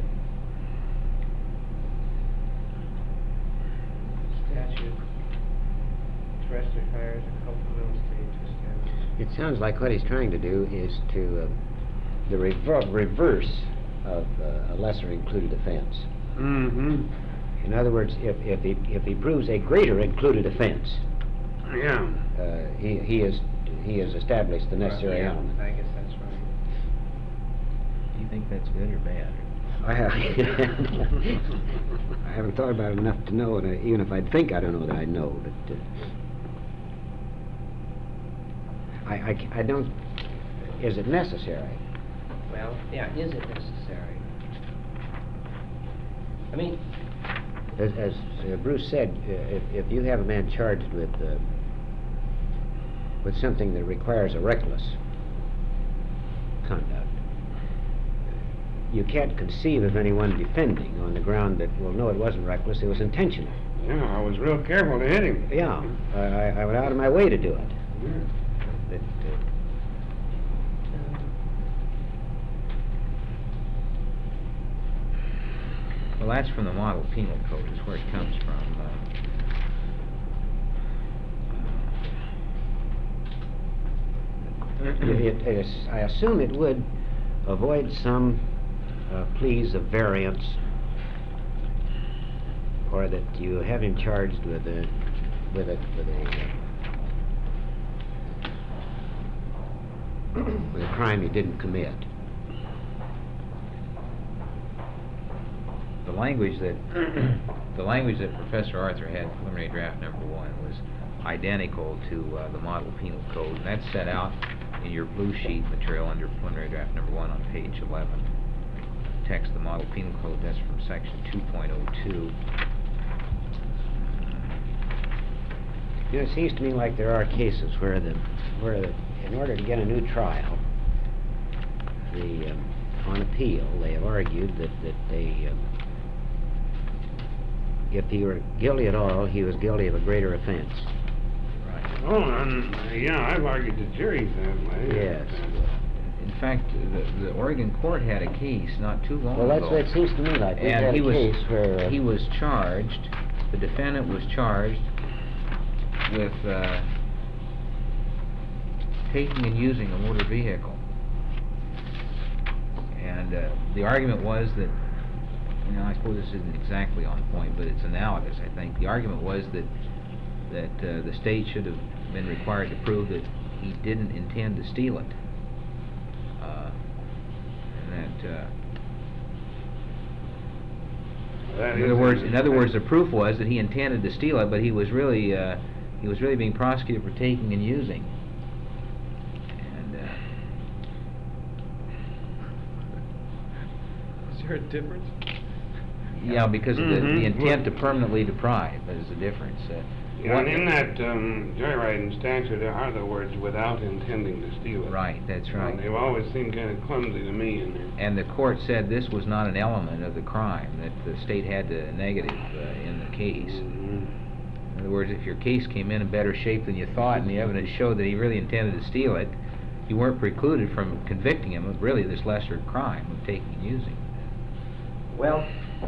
[SPEAKER 3] statute express
[SPEAKER 6] hires a couple of those stages, yeah.
[SPEAKER 7] It sounds like what he's trying to do is to, uh, the rever reverse of uh, a lesser included offense.
[SPEAKER 4] Mm-hmm.
[SPEAKER 7] In other words, if, if he, if he proves a greater included offense,
[SPEAKER 4] Yeah.
[SPEAKER 7] uh, he, he is, he has established the necessary
[SPEAKER 3] Yeah,
[SPEAKER 7] element.
[SPEAKER 3] I guess that's right.
[SPEAKER 2] Do you think that's good or bad?
[SPEAKER 7] I have, I haven't thought about it enough to know, and I, even if I'd think, I don't know that I know, but, uh, I, I, c- I don't, is it necessary?
[SPEAKER 3] Well, yeah, is it necessary? I mean,
[SPEAKER 7] As, as uh, Bruce said, uh, if, if you have a man charged with, uh, with something that requires a reckless conduct, you can't conceive of anyone defending on the ground that, well, no, it wasn't reckless, it was intentional.
[SPEAKER 4] Yeah, I was real careful to hit him.
[SPEAKER 7] Yeah, I, I I went out of my way to do it.
[SPEAKER 4] Yeah.
[SPEAKER 7] But, uh,
[SPEAKER 2] Well, that's from the model penal code, is where it comes from. Uh,
[SPEAKER 7] it, it is, I assume it would avoid some uh, pleas of variance, or that you have him charged with a, with a, with a, uh, with a crime he didn't commit.
[SPEAKER 2] The language that, the language that Professor Arthur had in preliminary draft number one was identical to uh, the model penal code, and that's set out in your blue sheet material under preliminary draft number one on page eleven. Text of the model penal code, that's from section two point oh two.
[SPEAKER 7] You know, it seems to me like there are cases where the, where the, in order to get a new trial, the, um, on appeal, they have argued that, that they, um, if he were guilty at all, he was guilty of a greater offense.
[SPEAKER 2] Right.
[SPEAKER 4] Oh, and, uh, yeah, I've argued the juries that way.
[SPEAKER 7] Yes.
[SPEAKER 2] In fact, the, the Oregon court had a case not too long
[SPEAKER 7] Well, that's
[SPEAKER 2] ago.
[SPEAKER 7] what it seems to me like. We've
[SPEAKER 2] And
[SPEAKER 7] had
[SPEAKER 2] he
[SPEAKER 7] a
[SPEAKER 2] was,
[SPEAKER 7] case where, uh,
[SPEAKER 2] he was charged, the defendant was charged with, uh, taking and using a motor vehicle. And, uh, the argument was that, you know, I suppose this isn't exactly on point, but it's analogous, I think. The argument was that, that, uh, the state should have been required to prove that he didn't intend to steal it. Uh, and that, uh,
[SPEAKER 4] That
[SPEAKER 2] In
[SPEAKER 4] is
[SPEAKER 2] other words,
[SPEAKER 4] a-
[SPEAKER 2] in other words, the proof was that he intended to steal it, but he was really, uh, he was really being prosecuted for taking and using. And, uh,
[SPEAKER 6] Is there a difference?
[SPEAKER 2] yeah, because of the, the
[SPEAKER 4] Mhm.
[SPEAKER 2] intent to permanently deprive, that is the difference. Uh,
[SPEAKER 4] Yeah,
[SPEAKER 2] one-
[SPEAKER 4] and in that, um, joyriding statute, there are the words without intending to steal it.
[SPEAKER 2] Right, that's right.
[SPEAKER 4] They've always seemed kind of clumsy to me in there.
[SPEAKER 2] And the court said this was not an element of the crime, that the state had to negative uh, in the case.
[SPEAKER 4] Mhm.
[SPEAKER 2] In other words, if your case came in in better shape than you thought, and the evidence showed that he really intended to steal it, you weren't precluded from convicting him of really this lesser crime of taking and using.
[SPEAKER 3] well,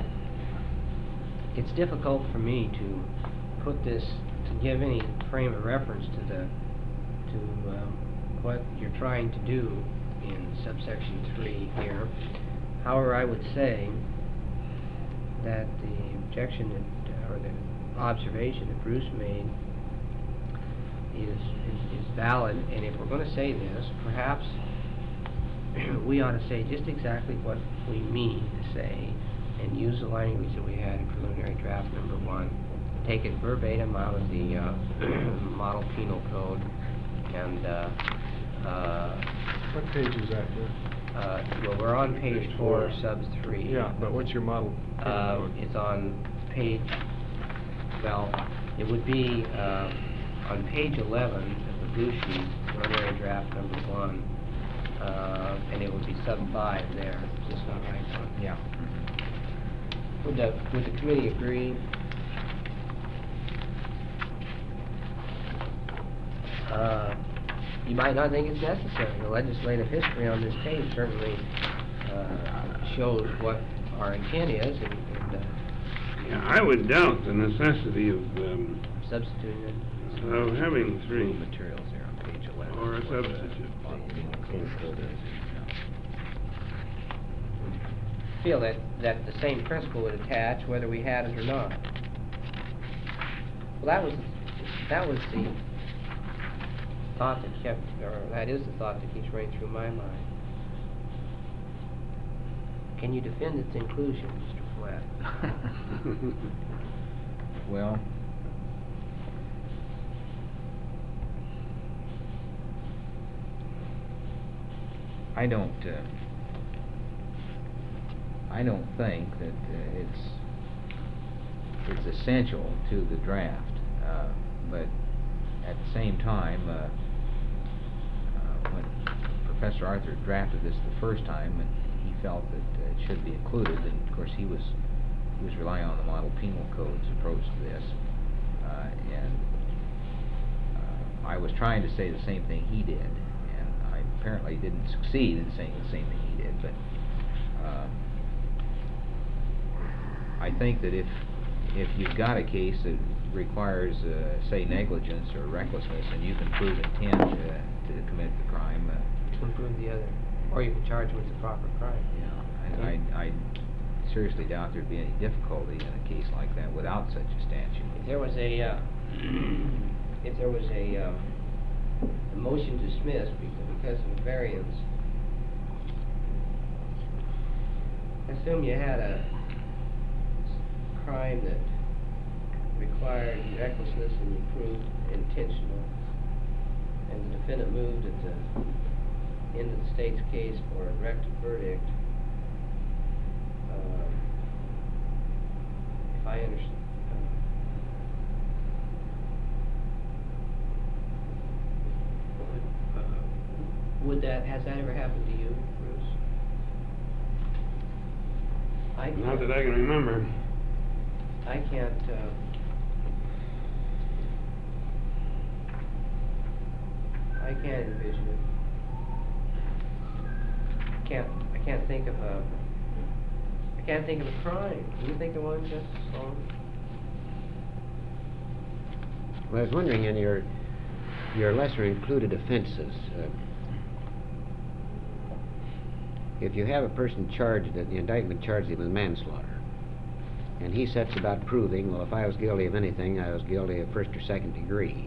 [SPEAKER 3] it's difficult for me to put this, to give any frame of reference to the, to um, what you're trying to do in subsection three here. However, I would say that the objection that, or the observation that Bruce made is, is, is valid, and if we're going to say this, perhaps we ought to say just exactly what we mean to say, and use the language that we had in preliminary draft number one, take it verbatim out of the uh, model penal code, and uh, uh,
[SPEAKER 6] What page is that, Jeff?
[SPEAKER 3] uh, well, we're on page four, subs three.
[SPEAKER 6] Yeah, but what's your model?
[SPEAKER 3] Uh, it's on page, well, it would be, uh, on page eleven of the blue sheet, preliminary draft number one, uh, and it would be sub five there, is this not right?
[SPEAKER 2] Yeah.
[SPEAKER 3] Would the, would the committee agree? Uh, you might not think it's necessary. The legislative history on this page certainly, uh, shows what our intent is, and, and, uh,
[SPEAKER 4] Yeah, I would doubt the necessity of, um,
[SPEAKER 3] substituting it.
[SPEAKER 4] Of having three,
[SPEAKER 2] Materials there on page eleven.
[SPEAKER 4] or a
[SPEAKER 2] is what the
[SPEAKER 4] substitute.
[SPEAKER 2] model penal
[SPEAKER 7] Same
[SPEAKER 2] code
[SPEAKER 7] code.
[SPEAKER 2] is, yeah.
[SPEAKER 3] Feel that, that the same principle would attach whether we had it or not. Well, that was, that was the thought that kept, or that is the thought that keeps running through my mind. Can you defend its inclusion, Mister Flatt?
[SPEAKER 2] Well, I don't, uh, I don't think that uh, it's, it's essential to the draft, uh, but at the same time, uh, uh, when Professor Arthur drafted this the first time, and he felt that uh, it should be included, and of course he was, he was relying on the model penal code's approach to this, uh, and uh, I was trying to say the same thing he did, and I apparently didn't succeed in saying the same thing he did, but uh, I think that if if you've got a case that requires, uh, say, negligence or recklessness, and you can prove intent uh, to commit the crime, uh,
[SPEAKER 3] To improve the other, or you can charge with the proper crime.
[SPEAKER 2] you know, I, I, I seriously doubt there'd be any difficulty in a case like that without such a statute.
[SPEAKER 3] If there was a, uh, if there was a, uh, a motion to dismiss because, because of a variance, assume you had a crime that required recklessness and you proved intentional, and the defendant moved at the end of the state's case for a directed verdict. Uh, if I understand, uh, would that, has that ever happened to you, Bruce? I
[SPEAKER 4] Not
[SPEAKER 3] can't-
[SPEAKER 4] that I can remember.
[SPEAKER 3] I can't, uh, I can't envision it. Can't, I can't think of a, I can't think of a crime. Can you think of one, Justice Sullivan?
[SPEAKER 7] Well, I was wondering, in your, your lesser included offenses, uh, if you have a person charged, that the indictment charged him with manslaughter, and he sets about proving, well, if I was guilty of anything, I was guilty of first or second degree.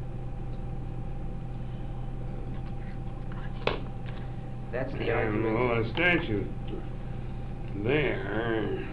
[SPEAKER 3] That's the
[SPEAKER 4] And, well,
[SPEAKER 3] argument.
[SPEAKER 4] the statute there,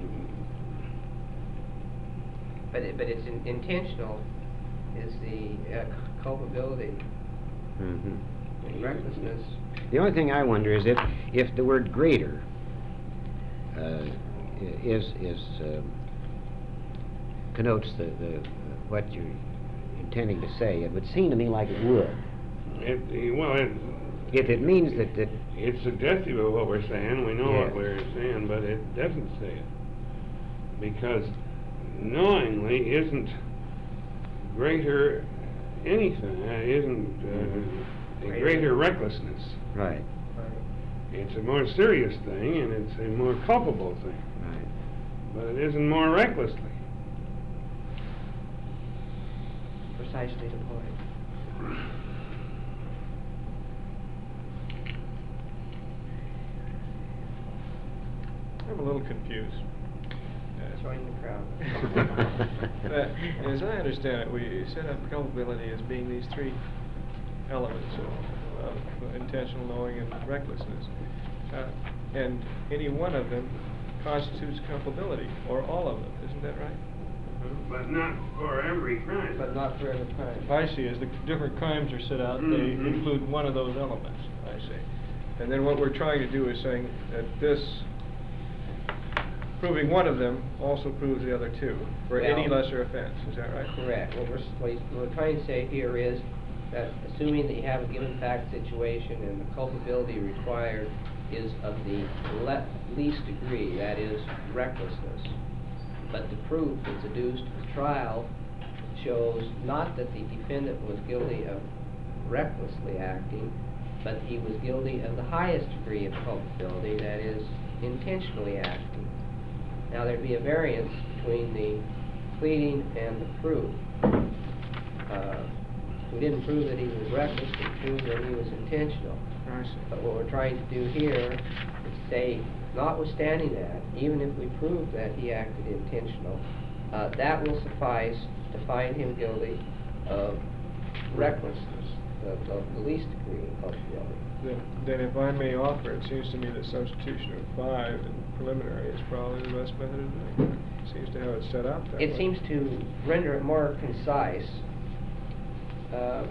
[SPEAKER 3] But it, but it's in, intentional is the uh, culpability
[SPEAKER 7] Mhm.
[SPEAKER 3] and recklessness.
[SPEAKER 7] The only thing I wonder is if, if the word greater uh, is, is, uh, connotes the, the, what you're intending to say, it would seem to me like it would.
[SPEAKER 4] it, well, it,
[SPEAKER 7] If it means that, that,
[SPEAKER 4] it's suggestive of what we're saying, we know what
[SPEAKER 7] Yes.
[SPEAKER 4] we're saying, but it doesn't say it. Because knowingly isn't greater anything, uh, isn't uh, a
[SPEAKER 3] Greater.
[SPEAKER 4] greater recklessness.
[SPEAKER 7] right,
[SPEAKER 4] It's a more serious thing, and it's a more culpable thing,
[SPEAKER 7] right.
[SPEAKER 4] but it isn't more recklessly.
[SPEAKER 3] Precisely the point.
[SPEAKER 6] I'm a little confused.
[SPEAKER 3] Join the crowd.
[SPEAKER 6] Uh, As I understand it, we set up culpability as being these three elements of, of intentional knowing and recklessness. Uh, and any one of them constitutes culpability, or all of them, isn't that right?
[SPEAKER 4] But not for every crime.
[SPEAKER 3] But not for every crime.
[SPEAKER 6] I see, as the different crimes are set out, they
[SPEAKER 4] Mhm.
[SPEAKER 6] include one of those elements, I see. And then what we're trying to do is saying that this, proving one of them also proves the other two, for any
[SPEAKER 3] Well-
[SPEAKER 6] lesser offense, is that right?
[SPEAKER 3] Correct. What we're, s- what he's- what we're trying to say here is that assuming that you have a given fact situation and the culpability required is of the le- least degree, that is recklessness, but the proof that's adduced at trial shows not that the defendant was guilty of recklessly acting, but he was guilty of the highest degree of culpability, that is intentionally acting. Now, there'd be a variance between the pleading and the proof. Uh, we didn't prove that he was reckless, we proved that he was intentional.
[SPEAKER 6] I see.
[SPEAKER 3] But what we're trying to do here is say, notwithstanding that, even if we prove that he acted intentional, uh, that will suffice to find him guilty of recklessness, of, of the least degree of culpability.
[SPEAKER 6] Then, then if I may offer, it seems to me that substitution of five in preliminary is probably the best method of doing it. Seems to have it set up that way.
[SPEAKER 3] It seems to render it more concise. Uh,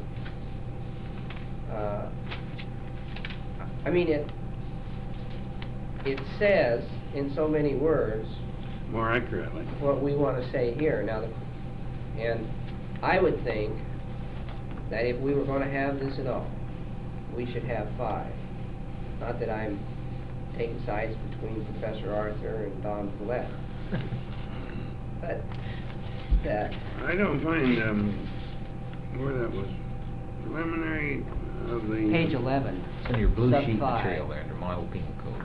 [SPEAKER 3] uh, I mean, it, it says in so many words
[SPEAKER 4] More accurately.
[SPEAKER 3] what we want to say here. Now, the, and I would think that if we were going to have this at all, we should have five. Not that I'm taking sides between Professor Arthur and Don Follett, but that
[SPEAKER 4] I don't find, um, where that was, preliminary of the...
[SPEAKER 3] page eleven.
[SPEAKER 2] It's in your blue
[SPEAKER 3] sub
[SPEAKER 2] sheet
[SPEAKER 3] five.
[SPEAKER 2] material there under model penal code.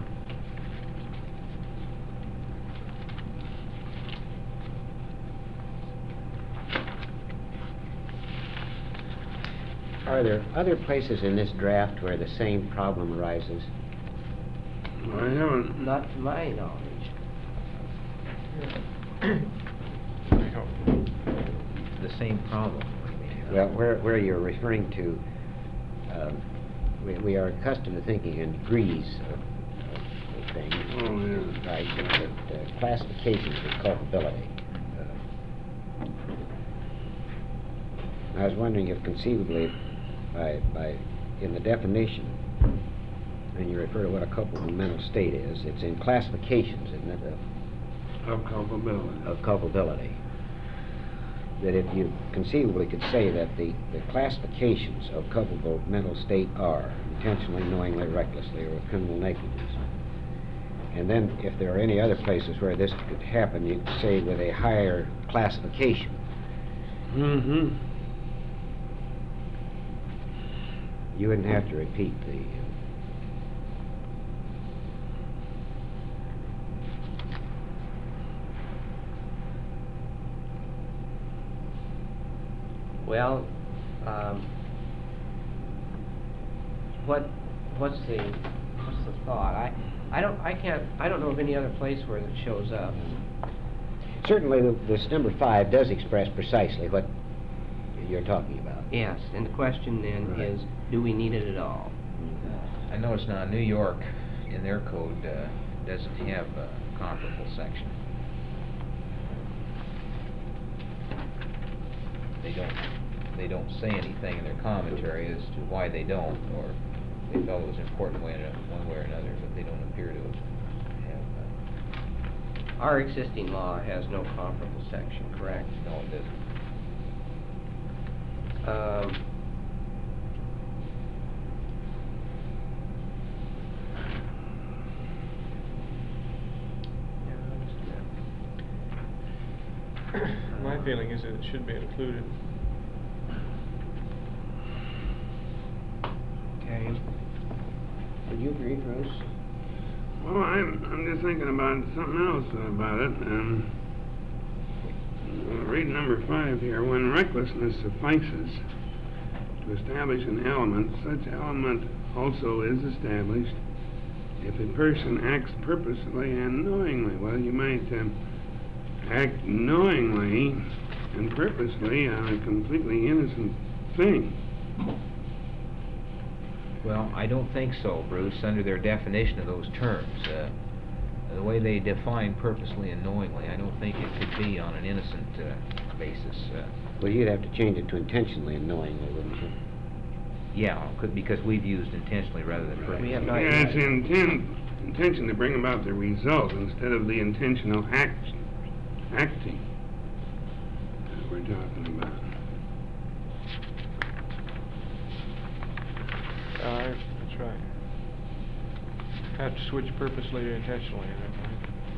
[SPEAKER 7] Are there other places in this draft where the same problem arises?
[SPEAKER 4] I haven't,
[SPEAKER 3] Not to my knowledge.
[SPEAKER 6] I hope.
[SPEAKER 2] The same problem. what do you mean?
[SPEAKER 7] Well, where, where you're referring to, um, we, we are accustomed to thinking in degrees of, of things.
[SPEAKER 4] Oh, yeah.
[SPEAKER 7] Right, but, uh, classifications of culpability. Uh, I was wondering if conceivably, by, by, in the definition, and you refer to what a culpable mental state is, it's in classifications, isn't it, of,
[SPEAKER 4] of culpability.
[SPEAKER 7] of culpability. That if you conceivably could say that the, the classifications of culpable mental state are intentionally, knowingly, recklessly, or criminal negligence. And then if there are any other places where this could happen, you could say with a higher classification.
[SPEAKER 4] Mm-hmm.
[SPEAKER 7] You wouldn't have to repeat the...
[SPEAKER 3] Well, um, what, what's the, what's the thought? I, I don't, I can't, I don't know of any other place where it shows up.
[SPEAKER 7] Certainly, the, this number five does express precisely what you're talking about.
[SPEAKER 3] Yes, and the question then
[SPEAKER 7] Right.
[SPEAKER 3] is, do we need it at all?
[SPEAKER 2] I notice now New York, in their code, uh, doesn't have a comparable section. They don't, they don't say anything in their commentary as to why they don't, or they felt it was important way, one way or another, but they don't appear to have,
[SPEAKER 3] Our existing law has no comparable section, correct?
[SPEAKER 2] uh, no, it doesn't.
[SPEAKER 3] Um,
[SPEAKER 6] My feeling is that it should be included.
[SPEAKER 3] okay. Would you agree, Bruce?
[SPEAKER 4] Well, I'm, I'm just thinking about something else about it. Um, read number five here. When recklessness suffices to establish an element, such element also is established if a person acts purposely and knowingly. Well, you might um, act knowingly and purposely on a completely innocent thing.
[SPEAKER 2] Well, I don't think so, Bruce, under their definition of those terms. Uh, the way they define purposely and knowingly, I don't think it could be on an innocent uh, basis. Uh,
[SPEAKER 7] Well, you'd have to change it to intentionally and knowingly, wouldn't you?
[SPEAKER 2] yeah, could, because we've used intentionally rather than purposely.
[SPEAKER 3] We have not
[SPEAKER 4] Yeah,
[SPEAKER 3] yet.
[SPEAKER 4] it's intent, intention to bring about the result instead of the intentional act, acting that we're talking about.
[SPEAKER 6] Uh, that's right. Have to switch purposely to intentionally, is that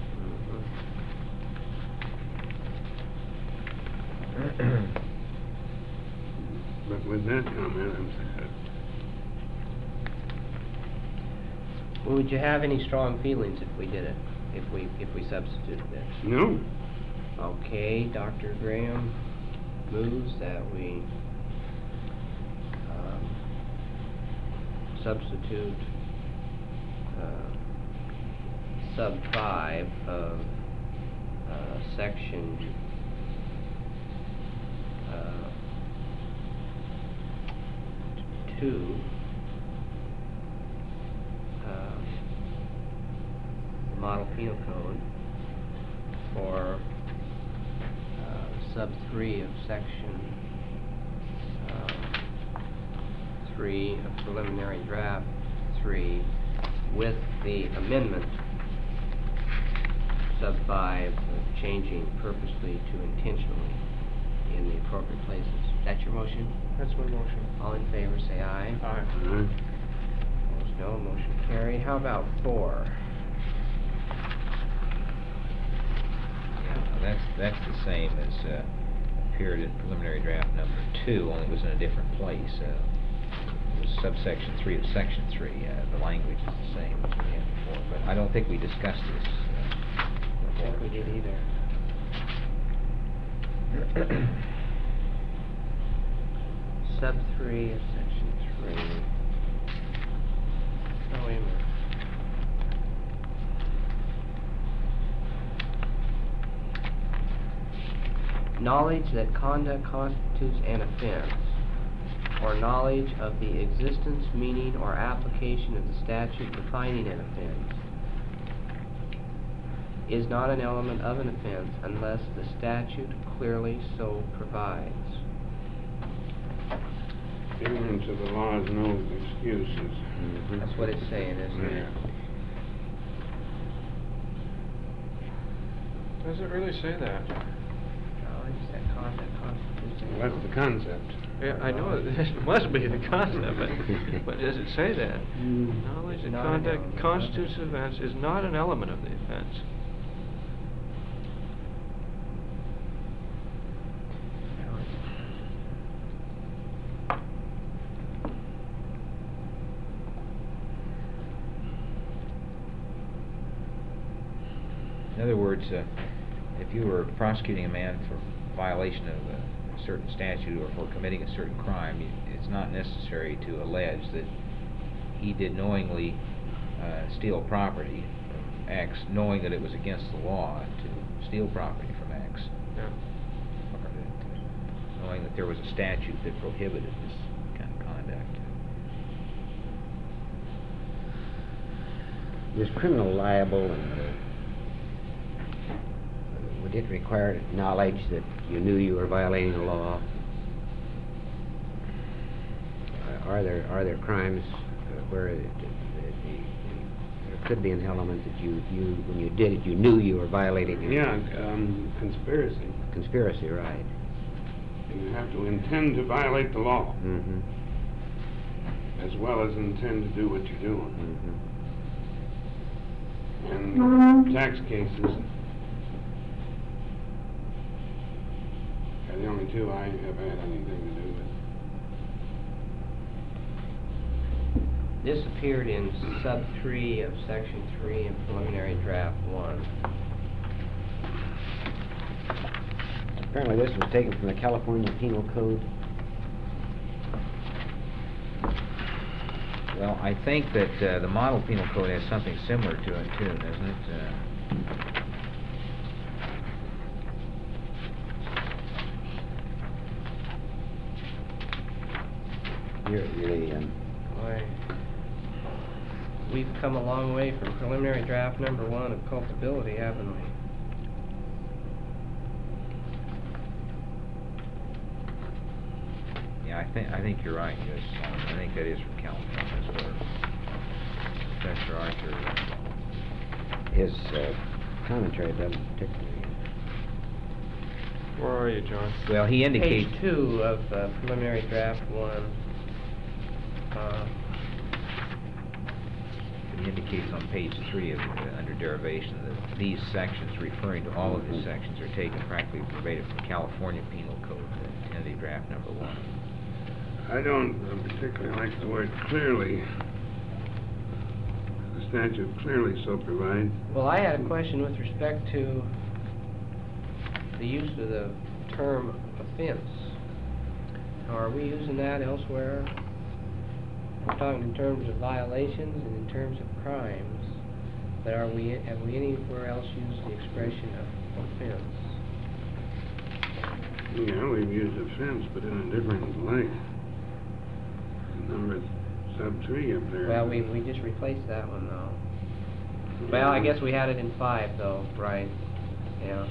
[SPEAKER 6] right?
[SPEAKER 4] But with that comment, I'm sad.
[SPEAKER 3] Well, would you have any strong feelings if we did it, if we, if we substituted this?
[SPEAKER 4] No,
[SPEAKER 3] Okay, Doctor Graham moves that we um, substitute uh, sub five of uh, section uh, t- two uh, Model Penal Code for uh, sub three of section uh, three of preliminary draft three with the amendment sub five of changing purposely to intentionally in the appropriate places. That's your motion?
[SPEAKER 6] That's my motion.
[SPEAKER 3] All in favor say aye.
[SPEAKER 6] Aye.
[SPEAKER 4] Aye.
[SPEAKER 3] Opposed, no. Motion carried. How about four?
[SPEAKER 2] Yeah, now that's, that's the same as, uh, appeared in preliminary draft number two, only it was in a different place. Uh, it was subsection three of section three. Uh, the language is the same as we had before, but I don't think we discussed this, uh,
[SPEAKER 3] I don't think we did either. Sub three of section three. Oh, wait a minute. Knowledge that conduct constitutes an offense, or knowledge of the existence, meaning, or application of the statute defining an offense, is not an element of an offense unless the statute clearly so provides.
[SPEAKER 4] Ignorance of the law is no excuses.
[SPEAKER 7] Mhm.
[SPEAKER 3] That's what it's saying, isn't it?
[SPEAKER 4] Yeah.
[SPEAKER 6] Does it really say that?
[SPEAKER 3] Knowledge that conduct constitutes an
[SPEAKER 4] Well, that's the concept.
[SPEAKER 6] Yeah, I know, this must be the concept, but, but does it say that?
[SPEAKER 3] Mm.
[SPEAKER 6] Knowledge that
[SPEAKER 3] Not an
[SPEAKER 6] conduct
[SPEAKER 3] element.
[SPEAKER 6] constitutes offense is not an element of the offense.
[SPEAKER 2] In other words, uh, if you were prosecuting a man for violation of a certain statute or for committing a certain crime, you, it's not necessary to allege that he did knowingly uh, steal property from X, knowing that it was against the law to steal property from X,
[SPEAKER 6] Yeah.
[SPEAKER 2] or that, uh, knowing that there was a statute that prohibited this kind of conduct.
[SPEAKER 7] Is criminal liable, and uh, would it require knowledge that you knew you were violating the law? Uh, Are there, are there crimes uh, where it, it, it, it, there could be an element that you, you, when you did it, you knew you were violating it?
[SPEAKER 4] Yeah, um, conspiracy.
[SPEAKER 7] Conspiracy, right.
[SPEAKER 4] You have to intend to violate the law,
[SPEAKER 7] Mm-hmm.
[SPEAKER 4] as well as intend to do what you're doing.
[SPEAKER 7] Mm-hmm.
[SPEAKER 4] And tax cases are the only two I have had anything to do with.
[SPEAKER 3] This appeared in sub three of section three in preliminary draft one.
[SPEAKER 7] Apparently this was taken from the California Penal Code.
[SPEAKER 2] Well, I think that uh, the model penal code has something similar to it too, doesn't it? Uh,
[SPEAKER 7] You're really, um,
[SPEAKER 3] Boy, we've come a long way from preliminary draft number one of culpability, haven't we?
[SPEAKER 2] yeah, I think I think you're right. Yes, I think that is from California. That's where Professor Archer. Uh,
[SPEAKER 7] his uh, commentary doesn't particularly.
[SPEAKER 6] Where are you, John?
[SPEAKER 2] well, he indicates.
[SPEAKER 3] Page two of uh, preliminary draft one. Uh,
[SPEAKER 2] He indicates on page three of, uh, under derivation, that these sections, referring to all of these sections, are taken practically verbatim from California Penal Code, uh, tentative draft number one.
[SPEAKER 4] I don't uh, particularly like the word clearly. The statute clearly so provides.
[SPEAKER 3] Well, I had a question with respect to the use of the term offense. Now, are we using that elsewhere? We're talking in terms of violations and in terms of crimes, but are we, have we anywhere else used the expression of offense?
[SPEAKER 4] Yeah, we've used offense, but in a different light. Number sub three up there.
[SPEAKER 3] Well, we, we just replaced that one though. Well, I guess we had it in five though, right? Yeah.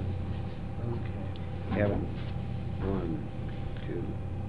[SPEAKER 3] Okay.
[SPEAKER 7] Have one, two.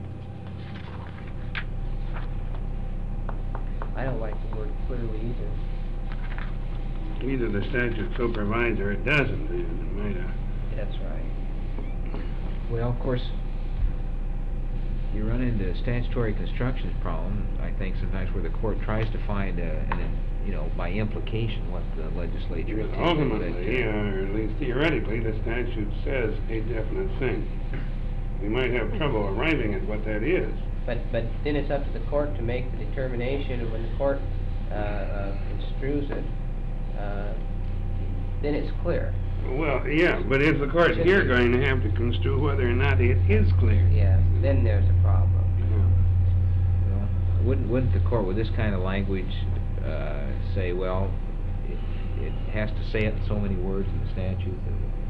[SPEAKER 3] I don't like the word clearly either.
[SPEAKER 4] Either the statute so provides or it doesn't, it might have.
[SPEAKER 3] That's right.
[SPEAKER 2] Well, of course, you run into statutory construction problem, I think, sometimes where the court tries to find, uh, an, you know, by implication, what the legislature
[SPEAKER 4] Because
[SPEAKER 2] intended.
[SPEAKER 4] ultimately,
[SPEAKER 2] that, uh,
[SPEAKER 4] or at least theoretically, the statute says a definite thing. We might have trouble arriving at what that is.
[SPEAKER 3] But, but then it's up to the court to make the determination, and when the court, uh, uh, construes it, uh, then it's clear.
[SPEAKER 4] Well, yeah, but is the court here going to have to construe whether or not it is clear?
[SPEAKER 3] Yeah, then there's a problem.
[SPEAKER 4] Yeah.
[SPEAKER 2] Well, wouldn't, wouldn't the court with this kind of language, uh, say, well, it, it has to say it in so many words in the statute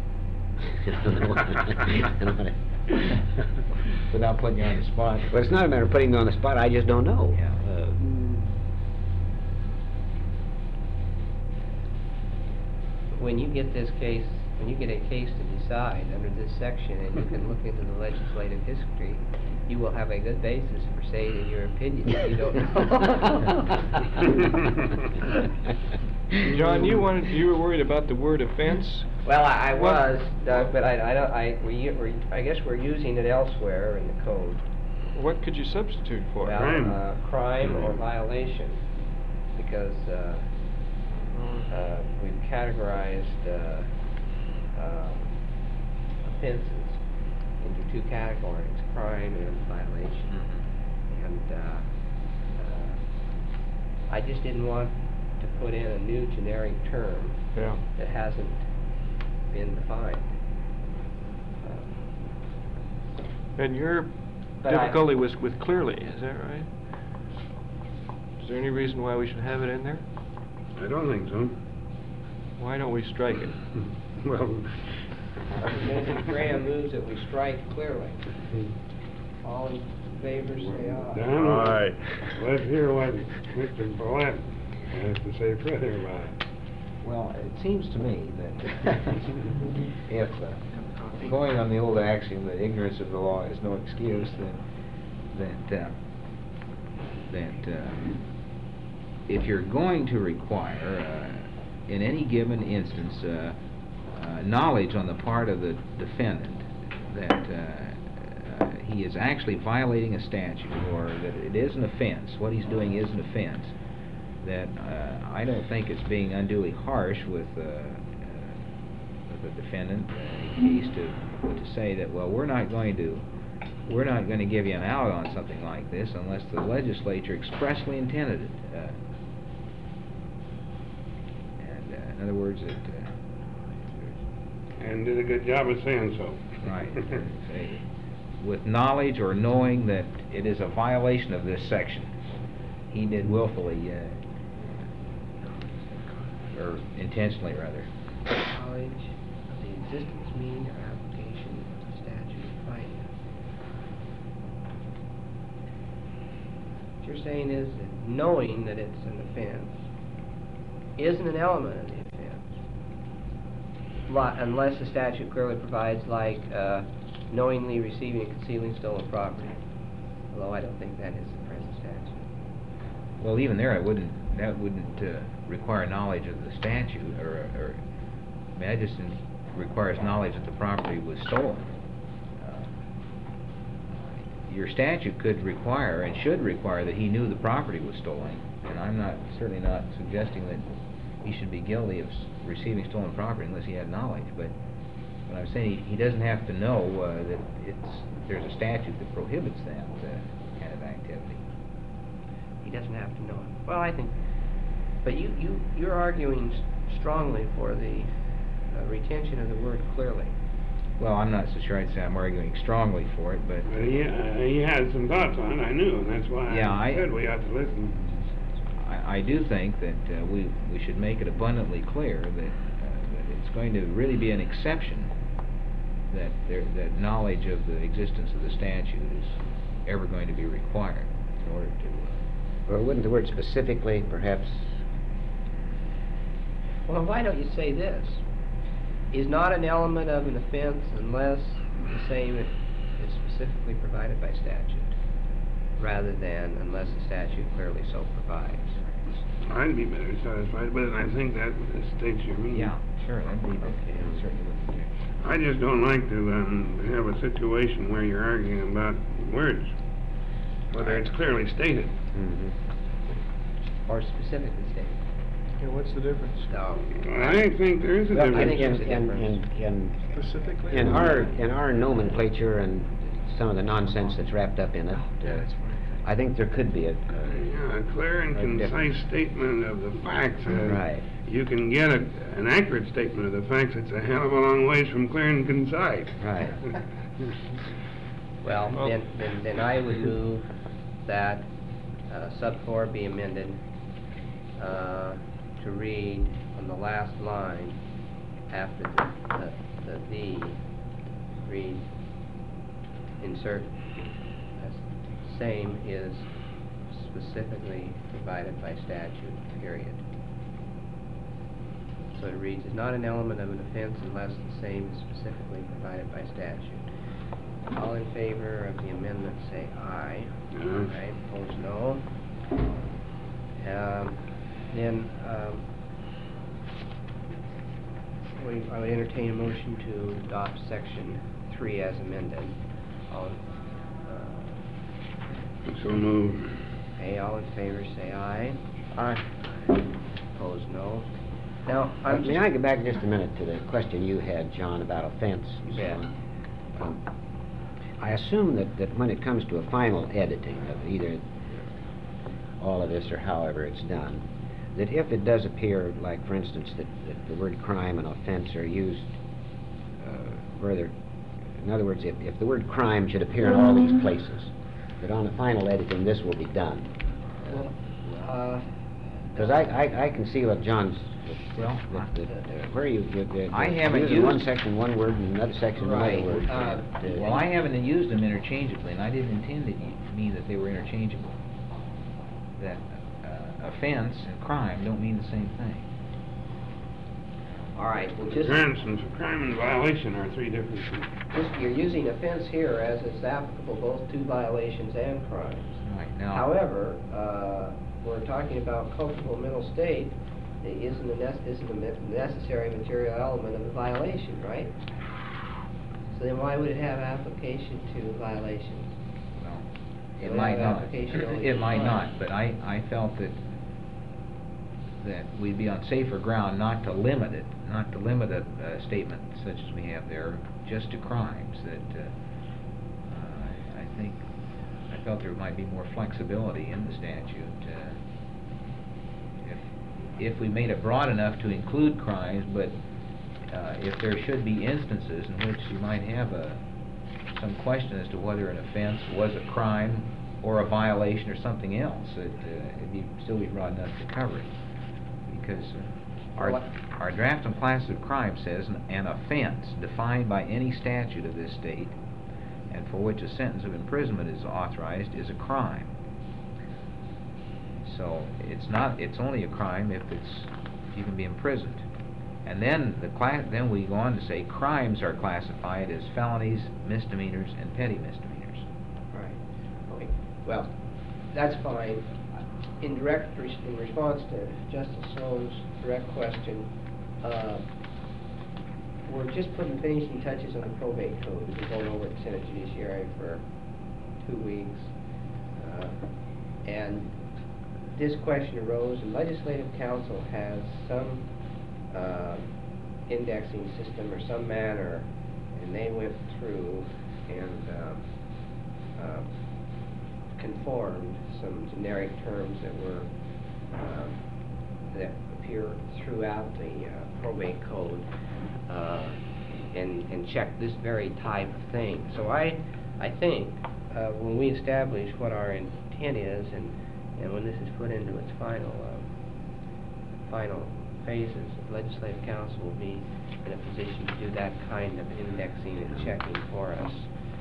[SPEAKER 2] that... Without putting you on the spot.
[SPEAKER 7] But it's not a matter of putting you on the spot, I just don't know.
[SPEAKER 2] Yeah.
[SPEAKER 7] Uh,
[SPEAKER 3] When you get this case, when you get a case to decide under this section, and you can look into the legislative history, you will have a good basis for saying in your opinion that you don't know.
[SPEAKER 6] John, you wanted, you were worried about the word offense?
[SPEAKER 3] Well, I, I
[SPEAKER 6] What-
[SPEAKER 3] was, Doug, but I, I don't, I, we, we, I guess we're using it elsewhere in the code.
[SPEAKER 6] What could you substitute for?
[SPEAKER 3] Well,
[SPEAKER 4] Crime.
[SPEAKER 3] uh, crime or violation, because, uh, uh, we've categorized, uh, uh, offenses into two categories, crime and violation. And, uh, uh, I just didn't want to put in a new generic term
[SPEAKER 6] Yeah.
[SPEAKER 3] that hasn't been defined. Uh,
[SPEAKER 6] And your
[SPEAKER 3] But I-
[SPEAKER 6] difficulty was with clearly, is that right? Is there any reason why we should have it in there?
[SPEAKER 4] I don't think so.
[SPEAKER 6] Why don't we strike it?
[SPEAKER 4] Well...
[SPEAKER 3] Representative Graham moves that we strike clearly. All in favor, say aye.
[SPEAKER 4] Don,
[SPEAKER 8] Aye.
[SPEAKER 4] let's hear what Mister Follett has to say further about it.
[SPEAKER 2] Well, it seems to me that if, uh, going on the old axiom that ignorance of the law is no excuse, then, that, uh, that, uh, if you're going to require, uh, in any given instance, uh, uh, knowledge on the part of the defendant that, uh, uh, he is actually violating a statute, or that it is an offense, what he's doing is an offense, that uh, I don't think it's being unduly harsh with, uh, uh, with the defendant uh, in case to to say that, well, we're not going to we're not going to give you an out on something like this unless the legislature expressly intended it. Uh, and uh, in other words, it. Uh,
[SPEAKER 4] And did a good job of saying so.
[SPEAKER 2] Right. Say, with knowledge or knowing that it is a violation of this section, he did willfully. Uh, or intentionally, rather.
[SPEAKER 3] Knowledge of the existence, meaning, or application of the statute of finance. What you're saying is that knowing that it's an offense isn't an element of the offense, Li- unless the statute clearly provides, like, uh, knowingly receiving and concealing stolen property. Although I don't think that is the present statute.
[SPEAKER 2] Well, even there, I wouldn't. That wouldn't uh, require knowledge of the statute, or, or I mean, that just in- requires knowledge that the property was stolen. Uh, your statute could require and should require that he knew the property was stolen, and I'm not certainly not suggesting that he should be guilty of s- receiving stolen property unless he had knowledge. But what I'm saying, he, he doesn't have to know uh, that it's there's a statute that prohibits that uh, kind of activity.
[SPEAKER 3] He doesn't have to know it. Well, I think, but you, you, you're arguing s- strongly for the uh, retention of the word clearly.
[SPEAKER 2] Well, I'm not so sure I'd say I'm arguing strongly for it, but
[SPEAKER 4] But he, uh, he had some thoughts on it, I knew, and that's why
[SPEAKER 2] Yeah,
[SPEAKER 4] I
[SPEAKER 2] I-
[SPEAKER 4] said we ought to listen.
[SPEAKER 2] I, I do think that uh, we, we should make it abundantly clear that, uh, that it's going to really be an exception that there, that knowledge of the existence of the statute is ever going to be required in order to, uh,
[SPEAKER 7] Or wouldn't the word specifically perhaps,
[SPEAKER 3] Well, why don't you say this? Is not an element of an offense unless the same is specifically provided by statute, rather than unless the statute clearly so provides.
[SPEAKER 4] I'd be better satisfied, but I think that states your meaning.
[SPEAKER 2] yeah, sure, that'd be,
[SPEAKER 3] Okay.
[SPEAKER 2] that certainly wouldn't do.
[SPEAKER 4] I just don't like to, um, have a situation where you're arguing about words, whether it's clearly stated.
[SPEAKER 7] mhm.
[SPEAKER 3] Or specifically stated.
[SPEAKER 6] Yeah, what's the difference?
[SPEAKER 3] No.
[SPEAKER 4] I think there is a
[SPEAKER 7] Well,
[SPEAKER 4] difference.
[SPEAKER 3] think
[SPEAKER 7] in,
[SPEAKER 3] there's a
[SPEAKER 7] in,
[SPEAKER 3] difference.
[SPEAKER 7] in, in,
[SPEAKER 6] Specifically?
[SPEAKER 7] in our, in our nomenclature and some of the nonsense that's wrapped up in it,
[SPEAKER 6] Yeah,
[SPEAKER 7] uh,
[SPEAKER 6] that's what
[SPEAKER 7] I think there could be a, a
[SPEAKER 4] Yeah, a clear and
[SPEAKER 7] A difference.
[SPEAKER 4] concise statement of the facts. uh,
[SPEAKER 7] Right.
[SPEAKER 4] You can get a, an accurate statement of the facts. It's a hell of a long ways from clear and concise.
[SPEAKER 7] right.
[SPEAKER 3] Well,
[SPEAKER 6] Well-
[SPEAKER 3] then, then, then I would move that, uh, sub four be amended, uh, to read on the last line after the, the, the V, read, insert, as same is specifically provided by statute, period. So it reads, is not an element of an offense unless the same is specifically provided by statute. All in favor of the amendment say aye.
[SPEAKER 4] Aye.
[SPEAKER 3] Aye, opposed no. Um, then, um, we, I would entertain a motion to adopt section three as amended. All, uh,
[SPEAKER 4] So move.
[SPEAKER 3] okay, all in favor say aye.
[SPEAKER 7] Aye.
[SPEAKER 3] Opposed no. Now,
[SPEAKER 7] Uh,
[SPEAKER 3] I'm
[SPEAKER 7] May
[SPEAKER 3] just-
[SPEAKER 7] I go back just a minute to the question you had, John, about offense? and so
[SPEAKER 3] Yeah.
[SPEAKER 7] on? Um, I assume that, that when it comes to a final editing of either all of this or however it's done, that if it does appear, like for instance, that, that the word crime and offense are used uh, further, in other words, if, if the word crime should appear in all these places, that on the final editing this will be done.
[SPEAKER 3] Well, uh,
[SPEAKER 7] Because I, I, I can see what John's,
[SPEAKER 2] Well,
[SPEAKER 7] that- that- that- where you, you, you-
[SPEAKER 2] I
[SPEAKER 7] you're
[SPEAKER 2] haven't
[SPEAKER 7] using one
[SPEAKER 2] used-
[SPEAKER 7] section one word and another section
[SPEAKER 3] Right,
[SPEAKER 7] another word.
[SPEAKER 3] uh,
[SPEAKER 7] but, uh,
[SPEAKER 2] Well, I haven't used them interchangeably, and I didn't intend it to mean that they were interchangeable. That uh, offense and crime don't mean the same thing.
[SPEAKER 3] all right, well, just,
[SPEAKER 4] For instance, crime and violation are three different things.
[SPEAKER 3] just, you're using offense here as it's applicable both to violations and crimes.
[SPEAKER 2] Right, now...
[SPEAKER 3] However, uh, we're talking about culpable mental state, it isn't a nec- isn't a me- necessary material element of the violation, right? So then why would it have application to violations?
[SPEAKER 2] Well,
[SPEAKER 3] It
[SPEAKER 2] it
[SPEAKER 3] would
[SPEAKER 2] might
[SPEAKER 3] have
[SPEAKER 2] not.
[SPEAKER 3] application only
[SPEAKER 2] It
[SPEAKER 3] to
[SPEAKER 2] might
[SPEAKER 3] crime.
[SPEAKER 2] not, but I, I felt that, that we'd be on safer ground not to limit it, not to limit a, a statement such as we have there just to crimes, that, uh, uh, I I think, I felt there might be more flexibility in the statute. uh, If, if we made it broad enough to include crimes, but, uh, if there should be instances in which you might have a, some question as to whether an offense was a crime or a violation or something else, it, uh, it'd be, still be broad enough to cover it. Because uh, our,
[SPEAKER 3] Well,
[SPEAKER 2] our draft on classes of crime says an, an offense defined by any statute of this state and for which a sentence of imprisonment is authorized is a crime. So it's not, it's only a crime if it's, if you can be imprisoned. And then the class, then we go on to say crimes are classified as felonies, misdemeanors, and petty misdemeanors.
[SPEAKER 3] Right. Okay. Well, that's fine. In direct, res- in response to Justice Sloan's direct question, uh, we're just putting finishing touches on the probate code. We've been going over it in Senate Judiciary for two weeks. Uh, and this question arose, and Legislative Council has some uh, indexing system or some manner, and they went through and uh, uh, conformed some generic terms that were um, that appear throughout the uh, probate code. Uh, and, and check this very type of thing. So I, I think, uh, when we establish what our intent is, and, and when this is put into its final, um, final phases, the legislative council will be in a position to do that kind of indexing and checking for us.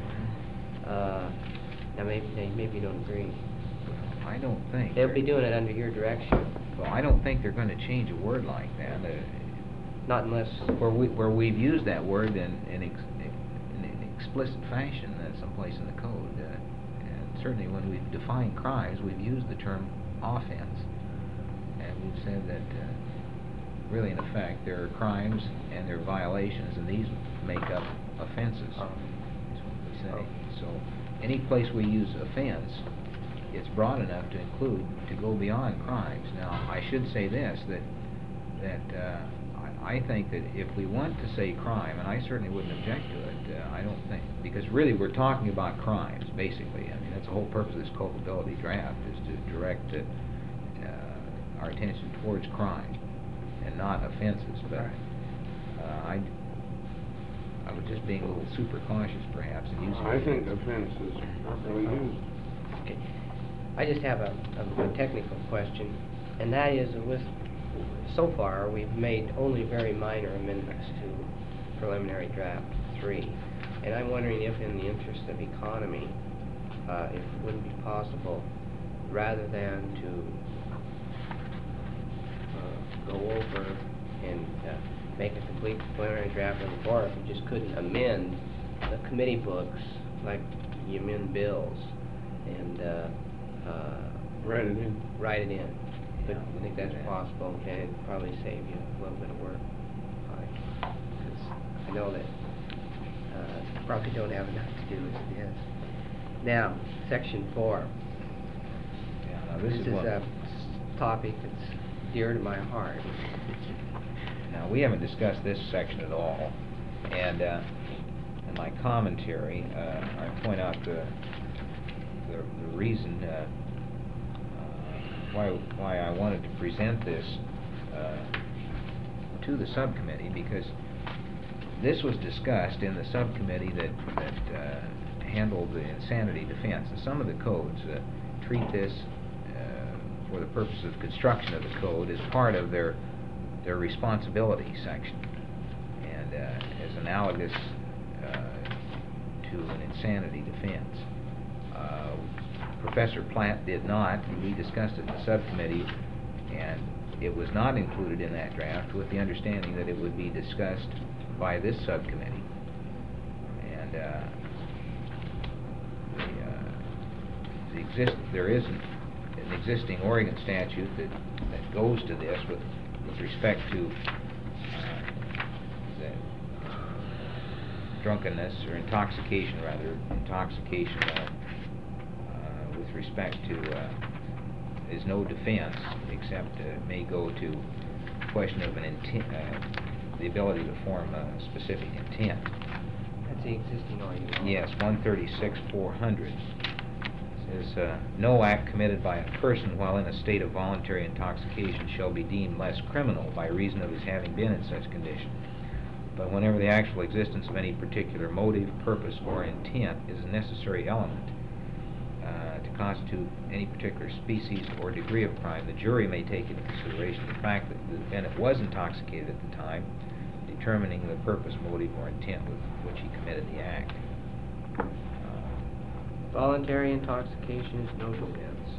[SPEAKER 3] Uh, now maybe, they- maybe you don't agree.
[SPEAKER 2] I don't think.
[SPEAKER 3] They'll
[SPEAKER 2] they're-
[SPEAKER 3] be doing it under your direction,
[SPEAKER 2] Well, I don't think they're gonna change a word like that, uh,
[SPEAKER 3] not unless,
[SPEAKER 2] where we, where we've used that word in, in ex, in an explicit fashion, uh, someplace in the code, uh, and certainly when we've defined crimes, we've used the term offense. And we've said that, uh, really in effect, there are crimes and there are violations, and these make up offenses,
[SPEAKER 3] Oh.
[SPEAKER 2] is what we say.
[SPEAKER 3] Oh.
[SPEAKER 2] So, any place we use offense, it's broad enough to include, to go beyond crimes. Now, I should say this, that, that, uh, I, I think that if we want to say crime, and I certainly wouldn't object to it, uh, I don't think, because really we're talking about crimes, basically. I mean, that's the whole purpose of this culpability draft, is to direct, uh, uh, our attention towards crime and not offenses, but, uh, I, I was just being a little super cautious perhaps in using.
[SPEAKER 4] I think offense is properly used.
[SPEAKER 3] okay. I just have a, a, a technical question, and that is, with, so far, we've made only very minor amendments to preliminary draft three. And I'm wondering if, in the interest of economy, uh, if it wouldn't be possible, rather than to uh, go over and uh, make a complete preliminary draft number four, if we just couldn't amend the committee books like you amend bills, and uh, uh,
[SPEAKER 4] Write it in.
[SPEAKER 3] write it in. But
[SPEAKER 2] Yeah,
[SPEAKER 3] I think that's
[SPEAKER 2] yeah.
[SPEAKER 3] possible, and it'd probably save you a little bit of work. Because I know that uh, you probably don't have enough to do as it is. Now, section four.
[SPEAKER 2] Yeah, now this is what.
[SPEAKER 3] a topic that's dear to my heart.
[SPEAKER 2] Now, we haven't discussed this section at all, and uh, in my commentary, uh, I point out the, the, the reason uh, uh, why, why I wanted to present this uh, to the subcommittee, because this was discussed in the subcommittee that, that uh, handled the insanity defense. And some of the codes uh, treat this uh, for the purpose of construction of the code as part of their their responsibility section, and uh, as analogous uh, to an insanity defense. Uh, Professor Platt did not, and we discussed it in the subcommittee, and it was not included in that draft with the understanding that it would be discussed by this subcommittee. And uh, the, uh, the exist there is an, an existing Oregon statute that, that goes to this with with respect to uh, the, uh, drunkenness or intoxication, rather, intoxication uh, uh, with respect to, uh, is no defense, except uh, may go to the question of an intent, uh, the ability to form a specific intent.
[SPEAKER 3] That's the existing Oregon law.
[SPEAKER 2] Yes, one thirty-six four hundred. Says, uh, no act committed by a person while in a state of voluntary intoxication shall be deemed less criminal by reason of his having been in such condition. But whenever the actual existence of any particular motive, purpose, or intent is a necessary element uh, to constitute any particular species or degree of crime, the jury may take into consideration the fact that the defendant was intoxicated at the time, determining the purpose, motive, or intent with which he committed the act.
[SPEAKER 3] Voluntary intoxication is no defense.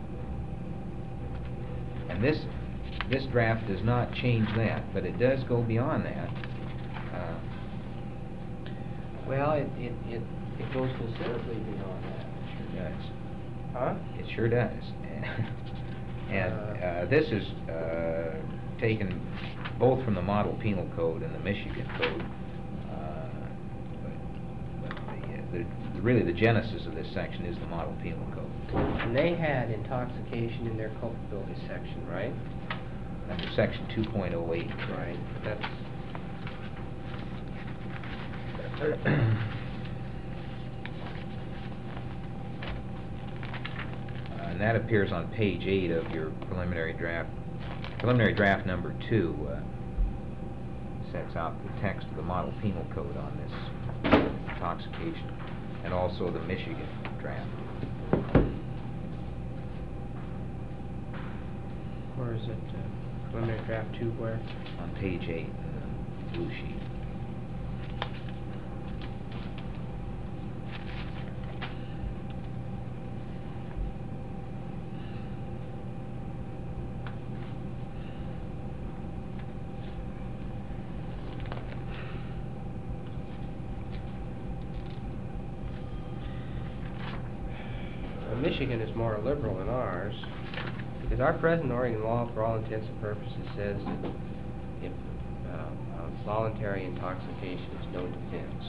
[SPEAKER 2] And this, this draft does not change that, but it does go beyond that. Uh,
[SPEAKER 3] Well, it, it, it, it goes considerably beyond that.
[SPEAKER 2] Sure does.
[SPEAKER 3] Huh?
[SPEAKER 2] It sure does. And uh, this is uh, taken both from the Model Penal Code and the Michigan Code. Uh, but, but the, the, really, the genesis of this section is the Model Penal Code.
[SPEAKER 3] And they had intoxication in their culpability section, right?
[SPEAKER 2] Under Section two point oh eight.
[SPEAKER 3] Right. That's
[SPEAKER 2] Uh, and that appears on page eight of your preliminary draft, preliminary draft number two. Uh, sets out the text of the model penal code on this intoxication, and also the Michigan draft.
[SPEAKER 3] Where is it? Uh, preliminary draft two, where?
[SPEAKER 2] On page eight in the blue sheet.
[SPEAKER 3] Uh, Michigan is more liberal than ours, because our present Oregon law, for all intents and purposes, says that if uh, uh, voluntary intoxication is no defense.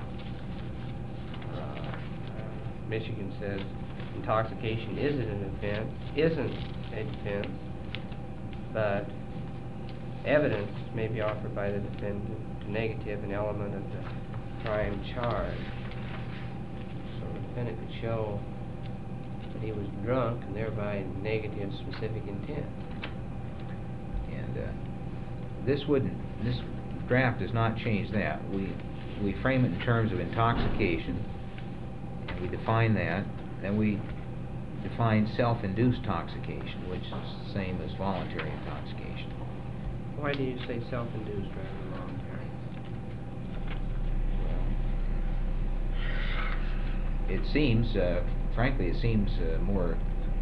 [SPEAKER 3] Uh, Michigan says intoxication isn't an offense, isn't a defense, but evidence may be offered by the defendant to negative an element of the crime charged. So the defendant could show that he was drunk and thereby negative specific intent.
[SPEAKER 2] And uh, this wouldn't, this draft does not change that. We we frame it in terms of intoxication, and we define that. Then we define self-induced intoxication, which is the same as voluntary intoxication.
[SPEAKER 3] Why do you say self-induced rather than voluntary?
[SPEAKER 2] It seems, uh, frankly, it seems uh, more,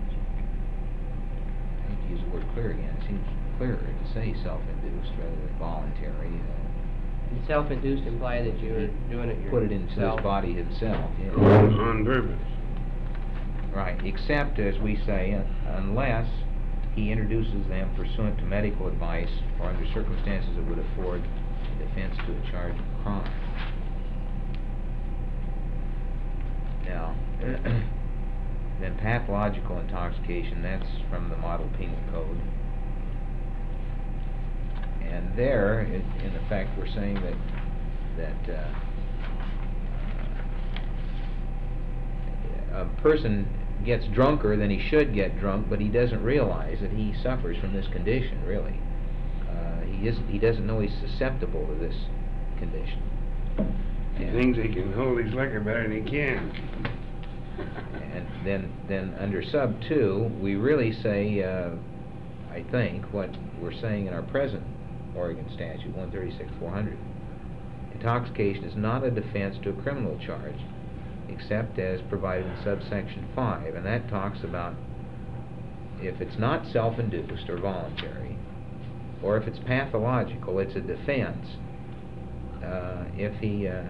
[SPEAKER 2] I hate to use the word clear again, it seems clearer to say self-induced rather than voluntary. Uh,
[SPEAKER 3] Did self-induced imply that you were doing it yourself?
[SPEAKER 2] Put it into his body himself, yeah.
[SPEAKER 4] On purpose.
[SPEAKER 2] Right, except, as we say, uh, unless he introduces them pursuant to medical advice or under circumstances that would afford defense to a charge of crime. Now, then pathological intoxication, that's from the model penal code. And there, it, in effect, we're saying that, that uh, a person gets drunker than he should get drunk, but he doesn't realize that he suffers from this condition, really. Uh, he isn't, he doesn't know he's susceptible to this condition.
[SPEAKER 4] He
[SPEAKER 2] And-
[SPEAKER 4] thinks he can hold his liquor better than he can.
[SPEAKER 2] And then, then under sub two, we really say, uh, I think, what we're saying in our present Oregon statute, one thirty-six four hundred. Intoxication is not a defense to a criminal charge, except as provided in subsection five, and that talks about if it's not self-induced or voluntary, or if it's pathological, it's a defense uh, if he uh,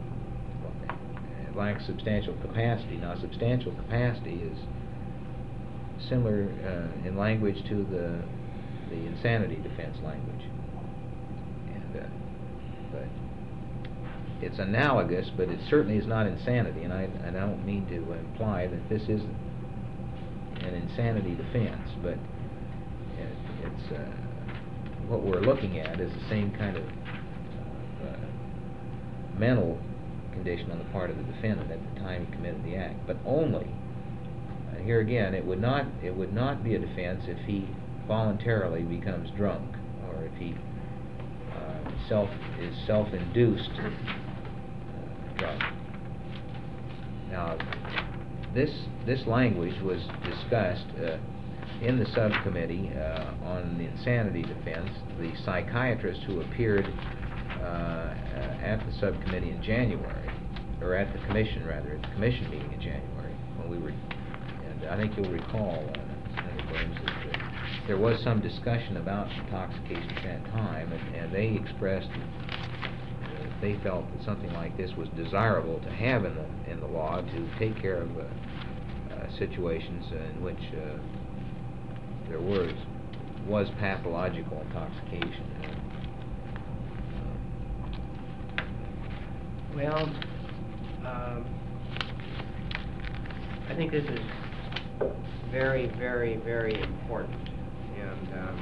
[SPEAKER 2] lacks substantial capacity. Now, substantial capacity is similar uh, in language to the the insanity defense language, and uh, but it's analogous, but it certainly is not insanity, and I, I don't mean to imply that this is an insanity defense, but it, it's uh, what we're looking at is the same kind of uh, mental condition on the part of the defendant at the time he committed the act, but only, uh, here again, it would not it would not be a defense if he voluntarily becomes drunk, or if he uh, self is self-induced drunk. Now, this this language was discussed uh, in the subcommittee uh, on the insanity defense. The psychiatrist who appeared uh, at the subcommittee in January, or at the commission rather, at the commission meeting in January, when we were, and I think you'll recall, uh, Senator Burns, that uh, there was some discussion about intoxication at that time, and, and they expressed they felt that something like this was desirable to have in the in the law to take care of uh, uh, situations in which uh, there was was pathological intoxication.
[SPEAKER 3] Well, um, I think this is very, very, very important, and um,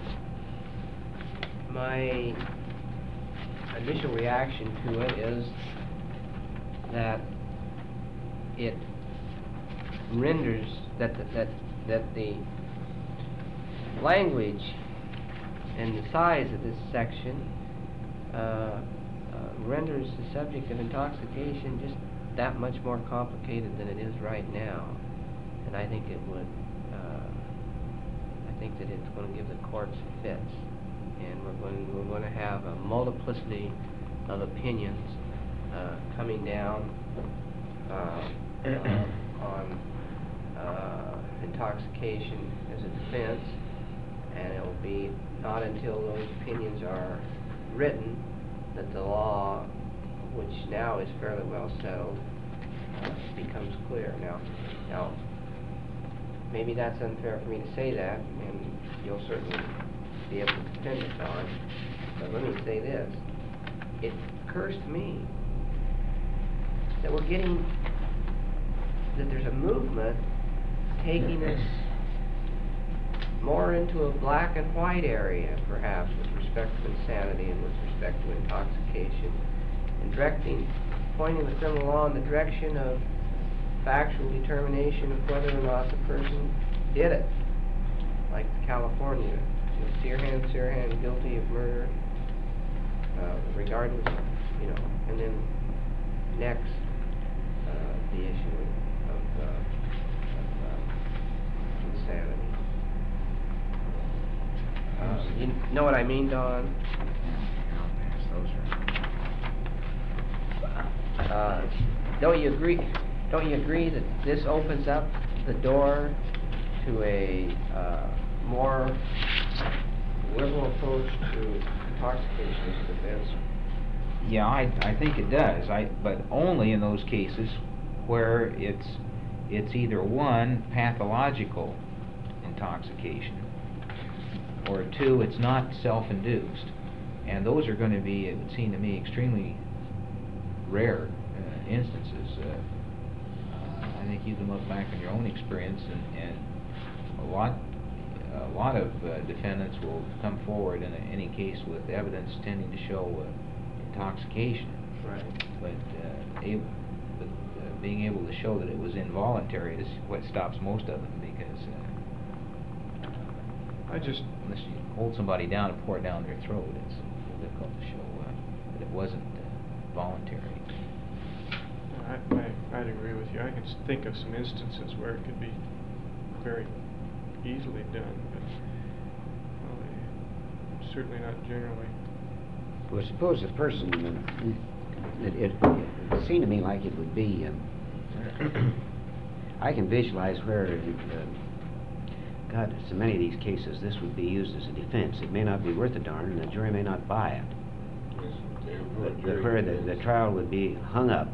[SPEAKER 3] my initial reaction to it is that it renders that the, that that the language and the size of this section uh, uh, renders the subject of intoxication just that much more complicated than it is right now. And I think it would, uh, I think that it's going to give the courts fits. And we're going, we're going to have a multiplicity of opinions uh, coming down uh, uh, on uh, intoxication as a defense, and it will be not until those opinions are written that the law, which now is fairly well settled, uh, becomes clear. Now, now, maybe that's unfair for me to say that, and you'll certainly be able to defend it, Don, but let me say this. It occurs to me that we're getting, that there's a movement taking us more into a black and white area, perhaps, with respect to insanity and with respect to intoxication, and directing, pointing the criminal law in the direction of factual determination of whether or not the person did it, like California. You know, Sirhan, Sirhan, guilty of murder, uh, regardless, you know, and then next, uh, the issue of, uh, of uh, insanity. Uh, you know what I mean, Don? Uh, don't you agree? Don't you agree that this opens up the door to a uh, more liberal approach to intoxication as a defense?
[SPEAKER 2] Yeah, I, I think it does, I, but only in those cases where it's, it's either one, pathological intoxication, or two, it's not self-induced. And those are going to be, it would seem to me, extremely rare uh, instances. Uh, uh, I think you can look back on your own experience, and, and a lot a lot of uh, defendants will come forward in a, any case with evidence tending to show uh, intoxication.
[SPEAKER 3] Right.
[SPEAKER 2] But, uh, able, but uh, being able to show that it was involuntary is what stops most of them, because uh,
[SPEAKER 6] I just,
[SPEAKER 2] unless you hold somebody down and pour it down their throat, it's a little difficult to show uh, that it wasn't uh, voluntary.
[SPEAKER 6] I, I, I'd agree with you. I can s- think of some instances where it could be very easily done, but well, eh, certainly not generally.
[SPEAKER 7] Well, suppose the person, uh, it, it, it seemed to me like it would be, um, I can visualize where, uh, God, so many of these cases, this would be used as a defense. It may not be worth a darn, and the jury may not buy it. But, but where the, the trial would be hung up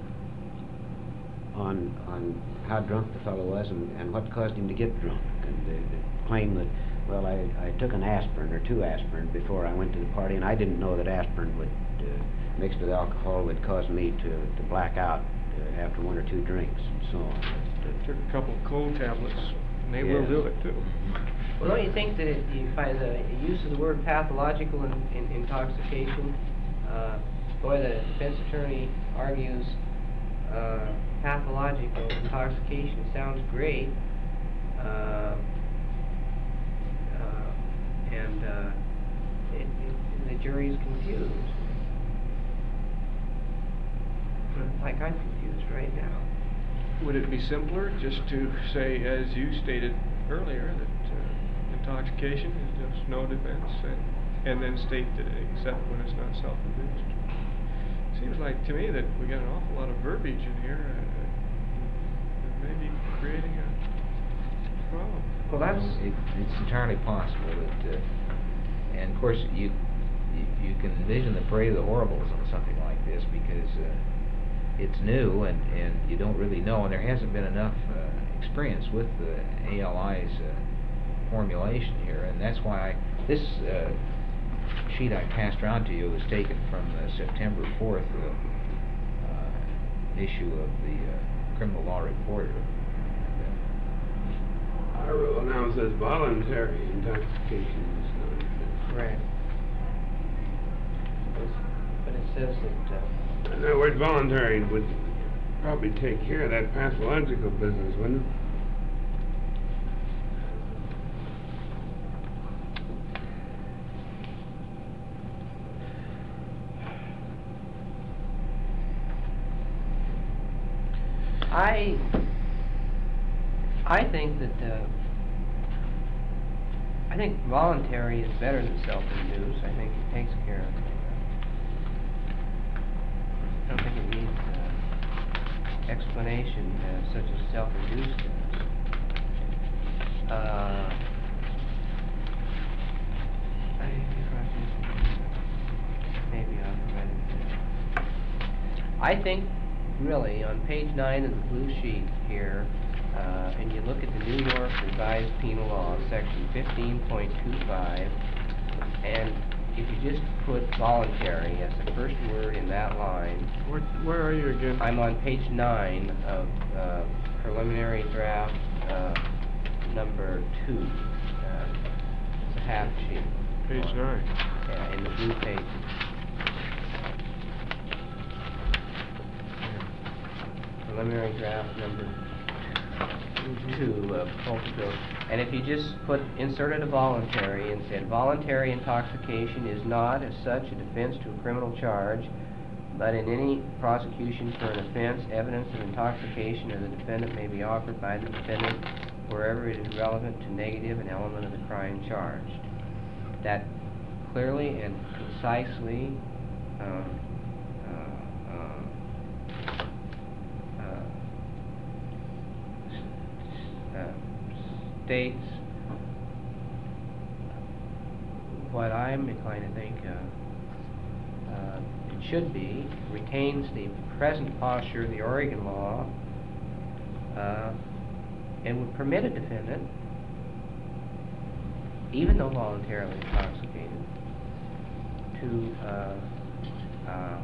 [SPEAKER 7] on on how drunk the fellow was and, and what caused him to get drunk, and the, the claim that, well, I, I took an aspirin or two aspirin before I went to the party, and I didn't know that aspirin would, uh, mixed with alcohol, would cause me to, to black out uh, after one or two drinks, and so on.
[SPEAKER 6] I took a couple of cold tablets, and they
[SPEAKER 7] Yeah.
[SPEAKER 6] will do it too.
[SPEAKER 3] Well, don't you think that it, you, by the use of the word pathological in, in intoxication, uh, boy, the defense attorney argues uh, pathological intoxication sounds great, uh, uh, and uh, it, it, the jury's confused, like I'm confused right now.
[SPEAKER 6] Would it be simpler just to say, as you stated earlier, that uh, intoxication is just no defense, and, and then state that except when it's not self-induced? Seems like to me that we got an awful lot of verbiage in here, uh, that may be creating a problem.
[SPEAKER 3] Well, that's
[SPEAKER 2] It, it's entirely possible that, uh, and of course, you, you you can envision the parade of the horribles on something like this, because uh, it's new, and, and you don't really know, and there hasn't been enough uh, experience with the A L I's uh, formulation here, and that's why I, this uh, sheet I passed around to you was taken from the September fourth uh, uh, issue of the uh, Criminal Law Reporter.
[SPEAKER 4] Our rule now says voluntary intoxication is not a defense.
[SPEAKER 3] right. But it says that. Uh,
[SPEAKER 4] And that word voluntary would probably take care of that pathological business, wouldn't it?
[SPEAKER 3] I, I think that, uh, I think voluntary is better than self-induced. I think it takes care of it. I don't think it needs uh, explanation uh, such as self-induced does. Uh, I, maybe I'll provide it. I think, really, on page nine of the blue sheet here, uh, and you look at the New York Revised Penal Law, section fifteen point two five, and if you just put voluntary as the first word in that line.
[SPEAKER 6] Where, where are you again?
[SPEAKER 3] I'm on page nine of uh, preliminary draft uh, number two. Uh, it's a half sheet.
[SPEAKER 6] Page nine.
[SPEAKER 3] Yeah, in the blue page. Preliminary draft number two of culpability. And if you just put, inserted a voluntary and said, voluntary intoxication is not as such a defense to a criminal charge, but in any prosecution for an offense, evidence of intoxication of the defendant may be offered by the defendant wherever it is relevant to negative an element of the crime charged. That clearly and concisely uh, uh, uh, Uh, states what I'm inclined to think uh, uh, it should be, retains the present posture of the Oregon law, uh, and would permit a defendant, even though voluntarily intoxicated, to uh, uh,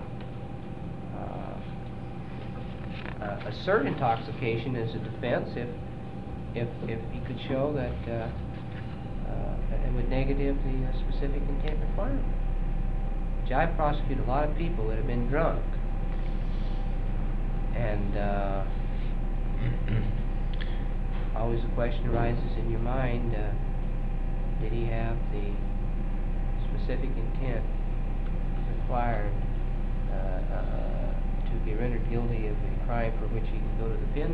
[SPEAKER 3] uh, uh, assert intoxication as a defense if If, if he could show that uh, uh, it would negative the uh, specific intent requirement. Which I prosecute a lot of people that have been drunk. And uh, always the question arises in your mind, uh, did he have the specific intent required uh, uh, to be rendered guilty of a crime for which he can go to the pen?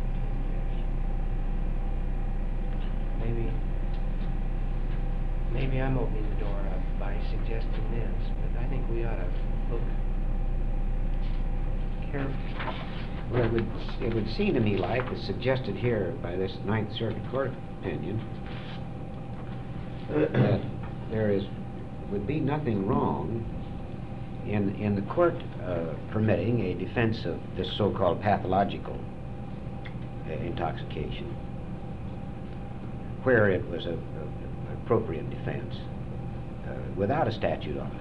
[SPEAKER 3] Maybe, maybe I'm opening the door up by suggesting this, but I think we ought to look carefully.
[SPEAKER 7] Well, it would, it would seem to me like, as suggested here by this Ninth Circuit Court opinion, that there is, would be nothing wrong in, in the court uh, permitting a defense of this so-called pathological uh, intoxication, where it was a, a appropriate defense, uh, without a statute on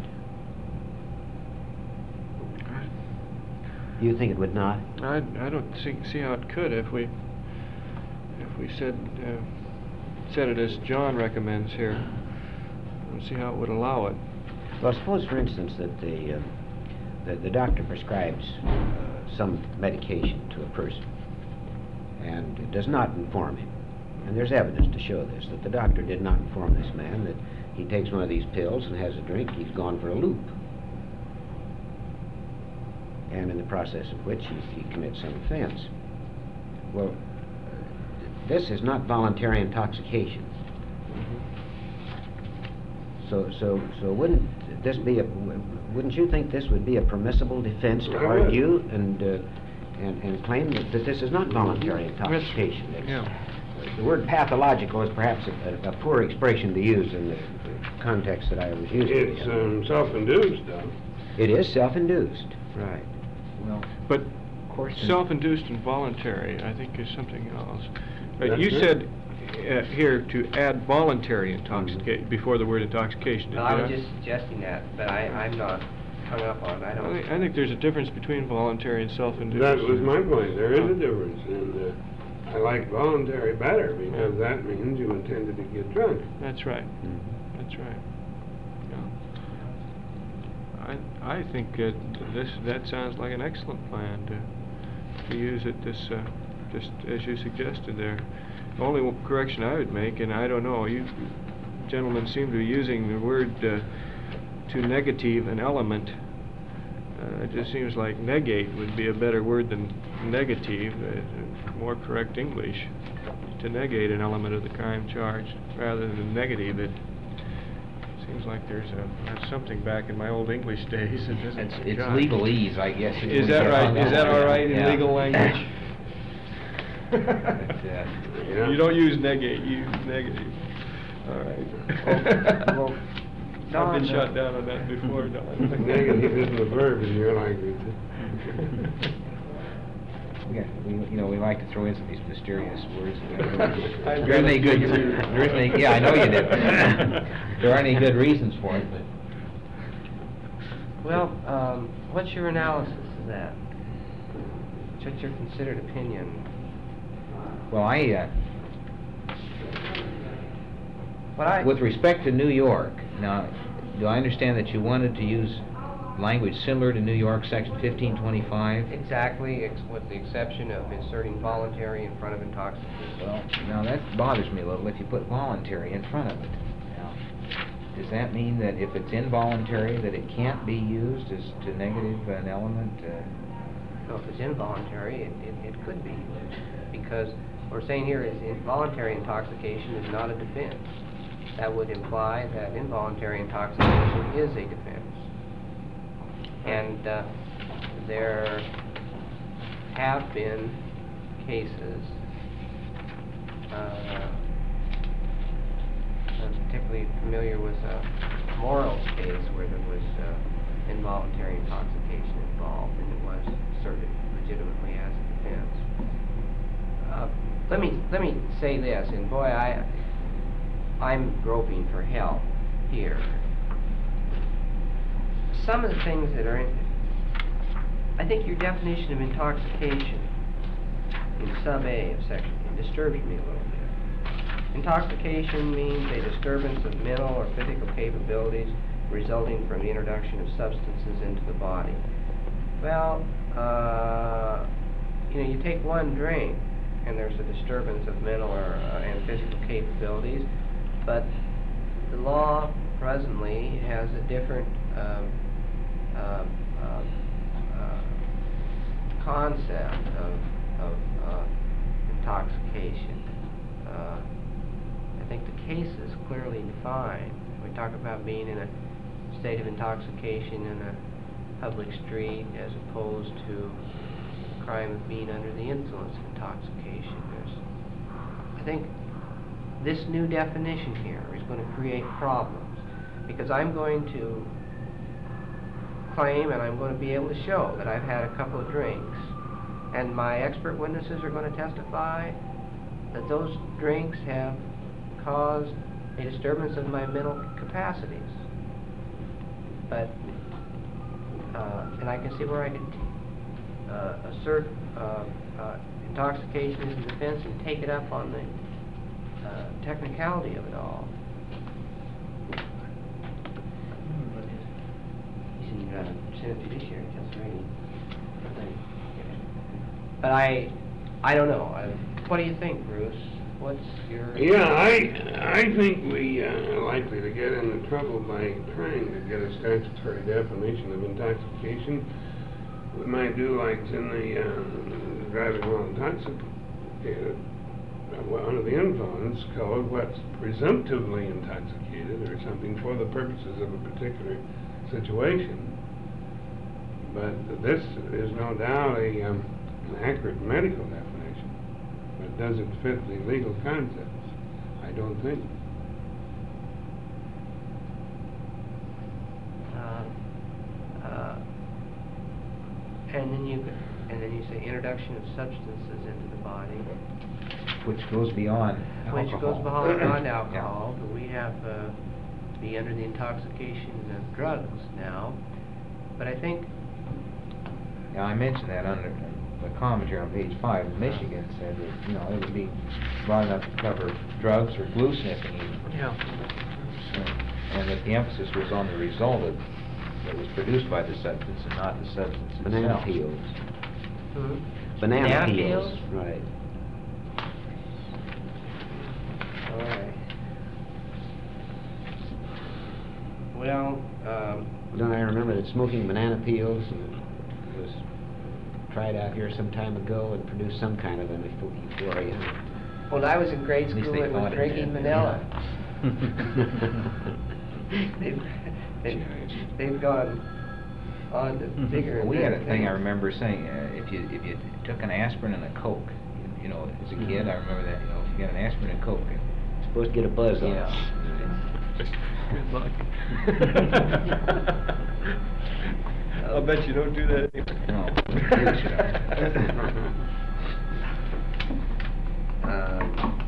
[SPEAKER 7] it. You think it would not?
[SPEAKER 6] I, I don't see, see how it could if we, if we said, uh, said it as John recommends here. I don't see how it would allow it.
[SPEAKER 7] Well, suppose, for instance, that the, uh, the, the doctor prescribes uh, some medication to a person and does not inform him. And there's evidence to show this, that the doctor did not inform this man that he takes one of these pills and has a drink, he's gone for a loop. And in the process of which he, he commits some offense. Well, this is not voluntary intoxication. So, so, so wouldn't this be a, wouldn't you think this would be a permissible defense to argue and, uh, and, and claim that, that this is not voluntary intoxication? It's,
[SPEAKER 6] yeah.
[SPEAKER 7] The word pathological is perhaps a, a, a poor expression to use in the, the context that I was using.
[SPEAKER 4] It's um, self-induced, though.
[SPEAKER 7] It is self-induced, right.
[SPEAKER 2] Well,
[SPEAKER 6] But
[SPEAKER 2] of course, in-
[SPEAKER 6] self-induced and voluntary, I think, is something else. Uh,
[SPEAKER 4] That's
[SPEAKER 6] you
[SPEAKER 4] it.
[SPEAKER 6] said uh, here to add voluntary intoxication before the word intoxication.
[SPEAKER 3] Well,
[SPEAKER 6] did
[SPEAKER 3] I
[SPEAKER 6] you
[SPEAKER 3] was
[SPEAKER 6] not?
[SPEAKER 3] just suggesting that, but I, I'm not hung up on it. I
[SPEAKER 6] I
[SPEAKER 3] don't.
[SPEAKER 6] think, I think there's a difference between voluntary and self-induced.
[SPEAKER 4] That was my point. There is a difference, and uh, I like voluntary better because that means you intended to get drunk.
[SPEAKER 6] That's right.
[SPEAKER 7] Mhm.
[SPEAKER 6] That's right. Yeah. I I think uh, this that sounds like an excellent plan to to use it this uh, just as you suggested there. The only one correction I would make, and I don't know, you gentlemen seem to be using the word uh, to negative an element Uh, it just seems like negate would be a better word than negative, uh, more correct English, to negate an element of the crime charged, rather than negative it. Seems like there's a, there's something back in my old English days that doesn't
[SPEAKER 2] It's, it's
[SPEAKER 6] jive.
[SPEAKER 2] legalese, I guess. is
[SPEAKER 6] Is
[SPEAKER 2] what
[SPEAKER 6] that
[SPEAKER 2] you
[SPEAKER 6] right?
[SPEAKER 2] hung
[SPEAKER 6] Is
[SPEAKER 2] up
[SPEAKER 6] that
[SPEAKER 2] on.
[SPEAKER 6] all right in
[SPEAKER 2] Yeah.
[SPEAKER 6] legal language?
[SPEAKER 2] But, uh,
[SPEAKER 6] You don't use negate, you use negative. All right.
[SPEAKER 3] Well,
[SPEAKER 6] I've
[SPEAKER 3] Don,
[SPEAKER 6] been
[SPEAKER 3] uh,
[SPEAKER 6] shot down on that before, Don.
[SPEAKER 4] Negative isn't a verb in your language.
[SPEAKER 2] we got, we, you know, we like to throw in some of these mysterious words.
[SPEAKER 6] I've
[SPEAKER 2] There isn't any
[SPEAKER 6] got a
[SPEAKER 2] good,
[SPEAKER 6] few too.
[SPEAKER 2] there isn't any, yeah, I know you did. There aren't any good reasons for it, but.
[SPEAKER 3] Well, um, what's your analysis of that? What's your considered opinion?
[SPEAKER 2] Well, I, uh,
[SPEAKER 3] What I...
[SPEAKER 2] with respect to New York, now, do I understand that you wanted to use language similar to New York, section fifteen twenty-five?
[SPEAKER 3] Exactly, ex with the exception of inserting voluntary in front of intoxication.
[SPEAKER 2] Well, now that bothers me a little if you put voluntary in front of it. Now, does that mean that if it's involuntary, that it can't be used as to negative an element? Uh,
[SPEAKER 3] So if it's involuntary, it, it, it could be, because what we're saying here is involuntary intoxication is not a defense. That would imply that involuntary intoxication is a defense. And uh, there have been cases, uh, I'm particularly familiar with a Morrill's case where there was uh, involuntary intoxication involved, and it was asserted legitimately as a defense. Uh, let me let me say this, and boy, I I'm groping for help here. Some of the things that are in, I think your definition of intoxication in sub A of section it disturbs me a little bit. Intoxication means a disturbance of mental or physical capabilities resulting from the introduction of substances into the body. Well, uh, you know, you take one drink and there's a disturbance of mental or uh, and physical capabilities, but the law presently has a different um, uh, uh, uh, concept of, of uh, intoxication. Uh, I think the case is clearly defined. We talk about being in a state of intoxication in a public street as opposed to the crime of being under the influence of intoxication. There's, I think this new definition here is going to create problems, because I'm going to claim and I'm going to be able to show that I've had a couple of drinks, and my expert witnesses are going to testify that those drinks have caused a disturbance of my mental capacities. But uh, and I can see where I could uh, assert uh, uh, intoxication as a defense and take it up on the uh, technicality of it all. He's in uh, Senate Judiciary, Pennsylvania. But I, I don't know. I, what do you think, Bruce? What's your...
[SPEAKER 4] Yeah, I, I think we uh, are likely to get into trouble by trying to get a statutory definition of intoxication. We might do like it's in the uh, driving while intoxicated, uh, under the influence code, what's presumptively intoxicated or something for the purposes of a particular situation. But this is no doubt a, um, an accurate medical definition. But does it fit the legal concepts? I don't think.
[SPEAKER 3] Uh, uh, and then you, and then you say introduction of substances into the body,
[SPEAKER 2] Which goes beyond alcohol.
[SPEAKER 3] which goes beyond, beyond
[SPEAKER 2] Yeah.
[SPEAKER 3] alcohol. But we have uh, be under the intoxication of drugs now. But I think
[SPEAKER 2] Now, I mentioned that under the commentary on page five. Michigan said that, you know, it would be broad enough to cover drugs or glue sniffing even.
[SPEAKER 3] yeah.
[SPEAKER 2] And that the emphasis was on the result of, that was produced by the substance and not the substance itself.
[SPEAKER 7] Banana peels.
[SPEAKER 3] Hmm?
[SPEAKER 7] Banana,
[SPEAKER 3] Banana
[SPEAKER 7] peels.
[SPEAKER 3] peels?
[SPEAKER 7] Right.
[SPEAKER 3] All right. Well, um,
[SPEAKER 7] Then I remember that smoking banana peels was tried out here some time ago and produced some kind of an euph- euphoria.
[SPEAKER 3] When I was in grade
[SPEAKER 2] At least
[SPEAKER 3] school,
[SPEAKER 2] they
[SPEAKER 3] it
[SPEAKER 2] thought
[SPEAKER 3] was
[SPEAKER 2] it
[SPEAKER 3] drinking
[SPEAKER 2] did.
[SPEAKER 3] vanilla. They've, they've, they've gone on to bigger and
[SPEAKER 2] We had a
[SPEAKER 3] bigger
[SPEAKER 2] thing I
[SPEAKER 3] things.
[SPEAKER 2] remember saying, uh, if you, if you took an aspirin and a Coke, you know, as a kid, I remember that, you know, if you got an aspirin and Coke, it-
[SPEAKER 7] Supposed to get a buzz on it.
[SPEAKER 2] yeah.
[SPEAKER 6] Good luck. I'll bet you don't do that anymore.
[SPEAKER 2] No, really should have.
[SPEAKER 3] Um,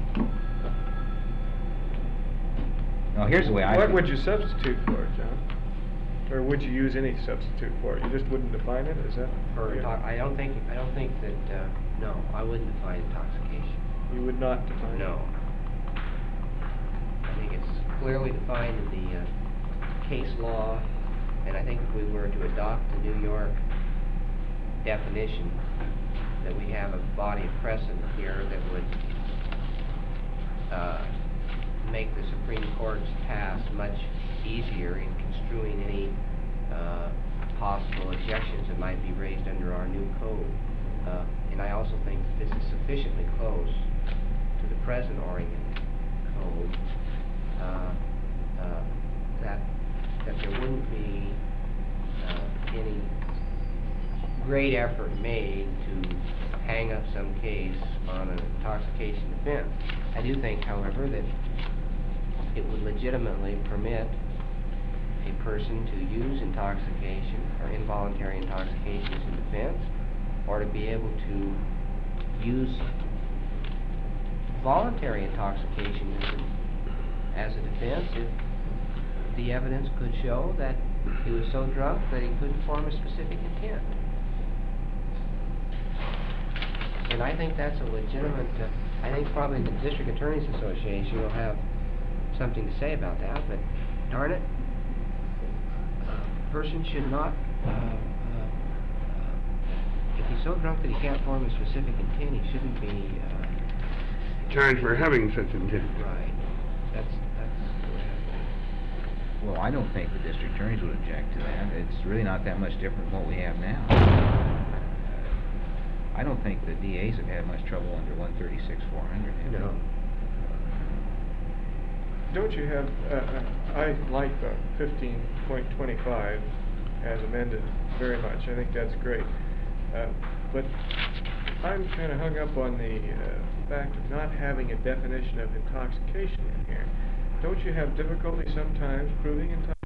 [SPEAKER 2] Now, here's the way I.
[SPEAKER 6] What
[SPEAKER 2] think-
[SPEAKER 6] would you substitute for it, John? Or would you use any substitute for it? You just wouldn't define it, is that?
[SPEAKER 3] For
[SPEAKER 6] yeah.
[SPEAKER 3] intox- I don't think, I don't think that, uh, no, I wouldn't define intoxication.
[SPEAKER 6] You would not define it?
[SPEAKER 3] No. I think it's clearly defined in the uh, case law, and I think if we were to adopt the New York definition, that we have a body of precedent here that would uh, make the Supreme Court's task much easier in construing any uh, possible objections that might be raised under our new code. Uh, and I also think that this is sufficiently close to the present Oregon code uh, uh, that that there wouldn't be uh, any great effort made to hang up some case on an intoxication defense. I do think, however, that it would legitimately permit a person to use intoxication or involuntary intoxication as a defense, or to be able to use voluntary intoxication as a, as a defense if the evidence could show that he was so drunk that he couldn't form a specific intent. And I think that's a legitimate, uh, I think probably the District Attorneys Association will have something to say about that, but darn it, a person should not, uh, uh, uh, if he's so drunk that he can't form a specific intent, he shouldn't be, uh...
[SPEAKER 4] Charged for having such intent.
[SPEAKER 3] Right. That's, that's the way I think.
[SPEAKER 2] Well, I don't think the district attorneys would object to that. It's really not that much different from what we have now. Uh, I don't think the D As have had much trouble under one thirty-six four hundred, have they?
[SPEAKER 3] No.
[SPEAKER 6] Don't you have, uh, uh, I like the fifteen point twenty-five as amended very much. I think that's great. Uh, but I'm kind of hung up on the uh, fact of not having a definition of intoxication in here. Don't you have difficulty sometimes proving intoxication?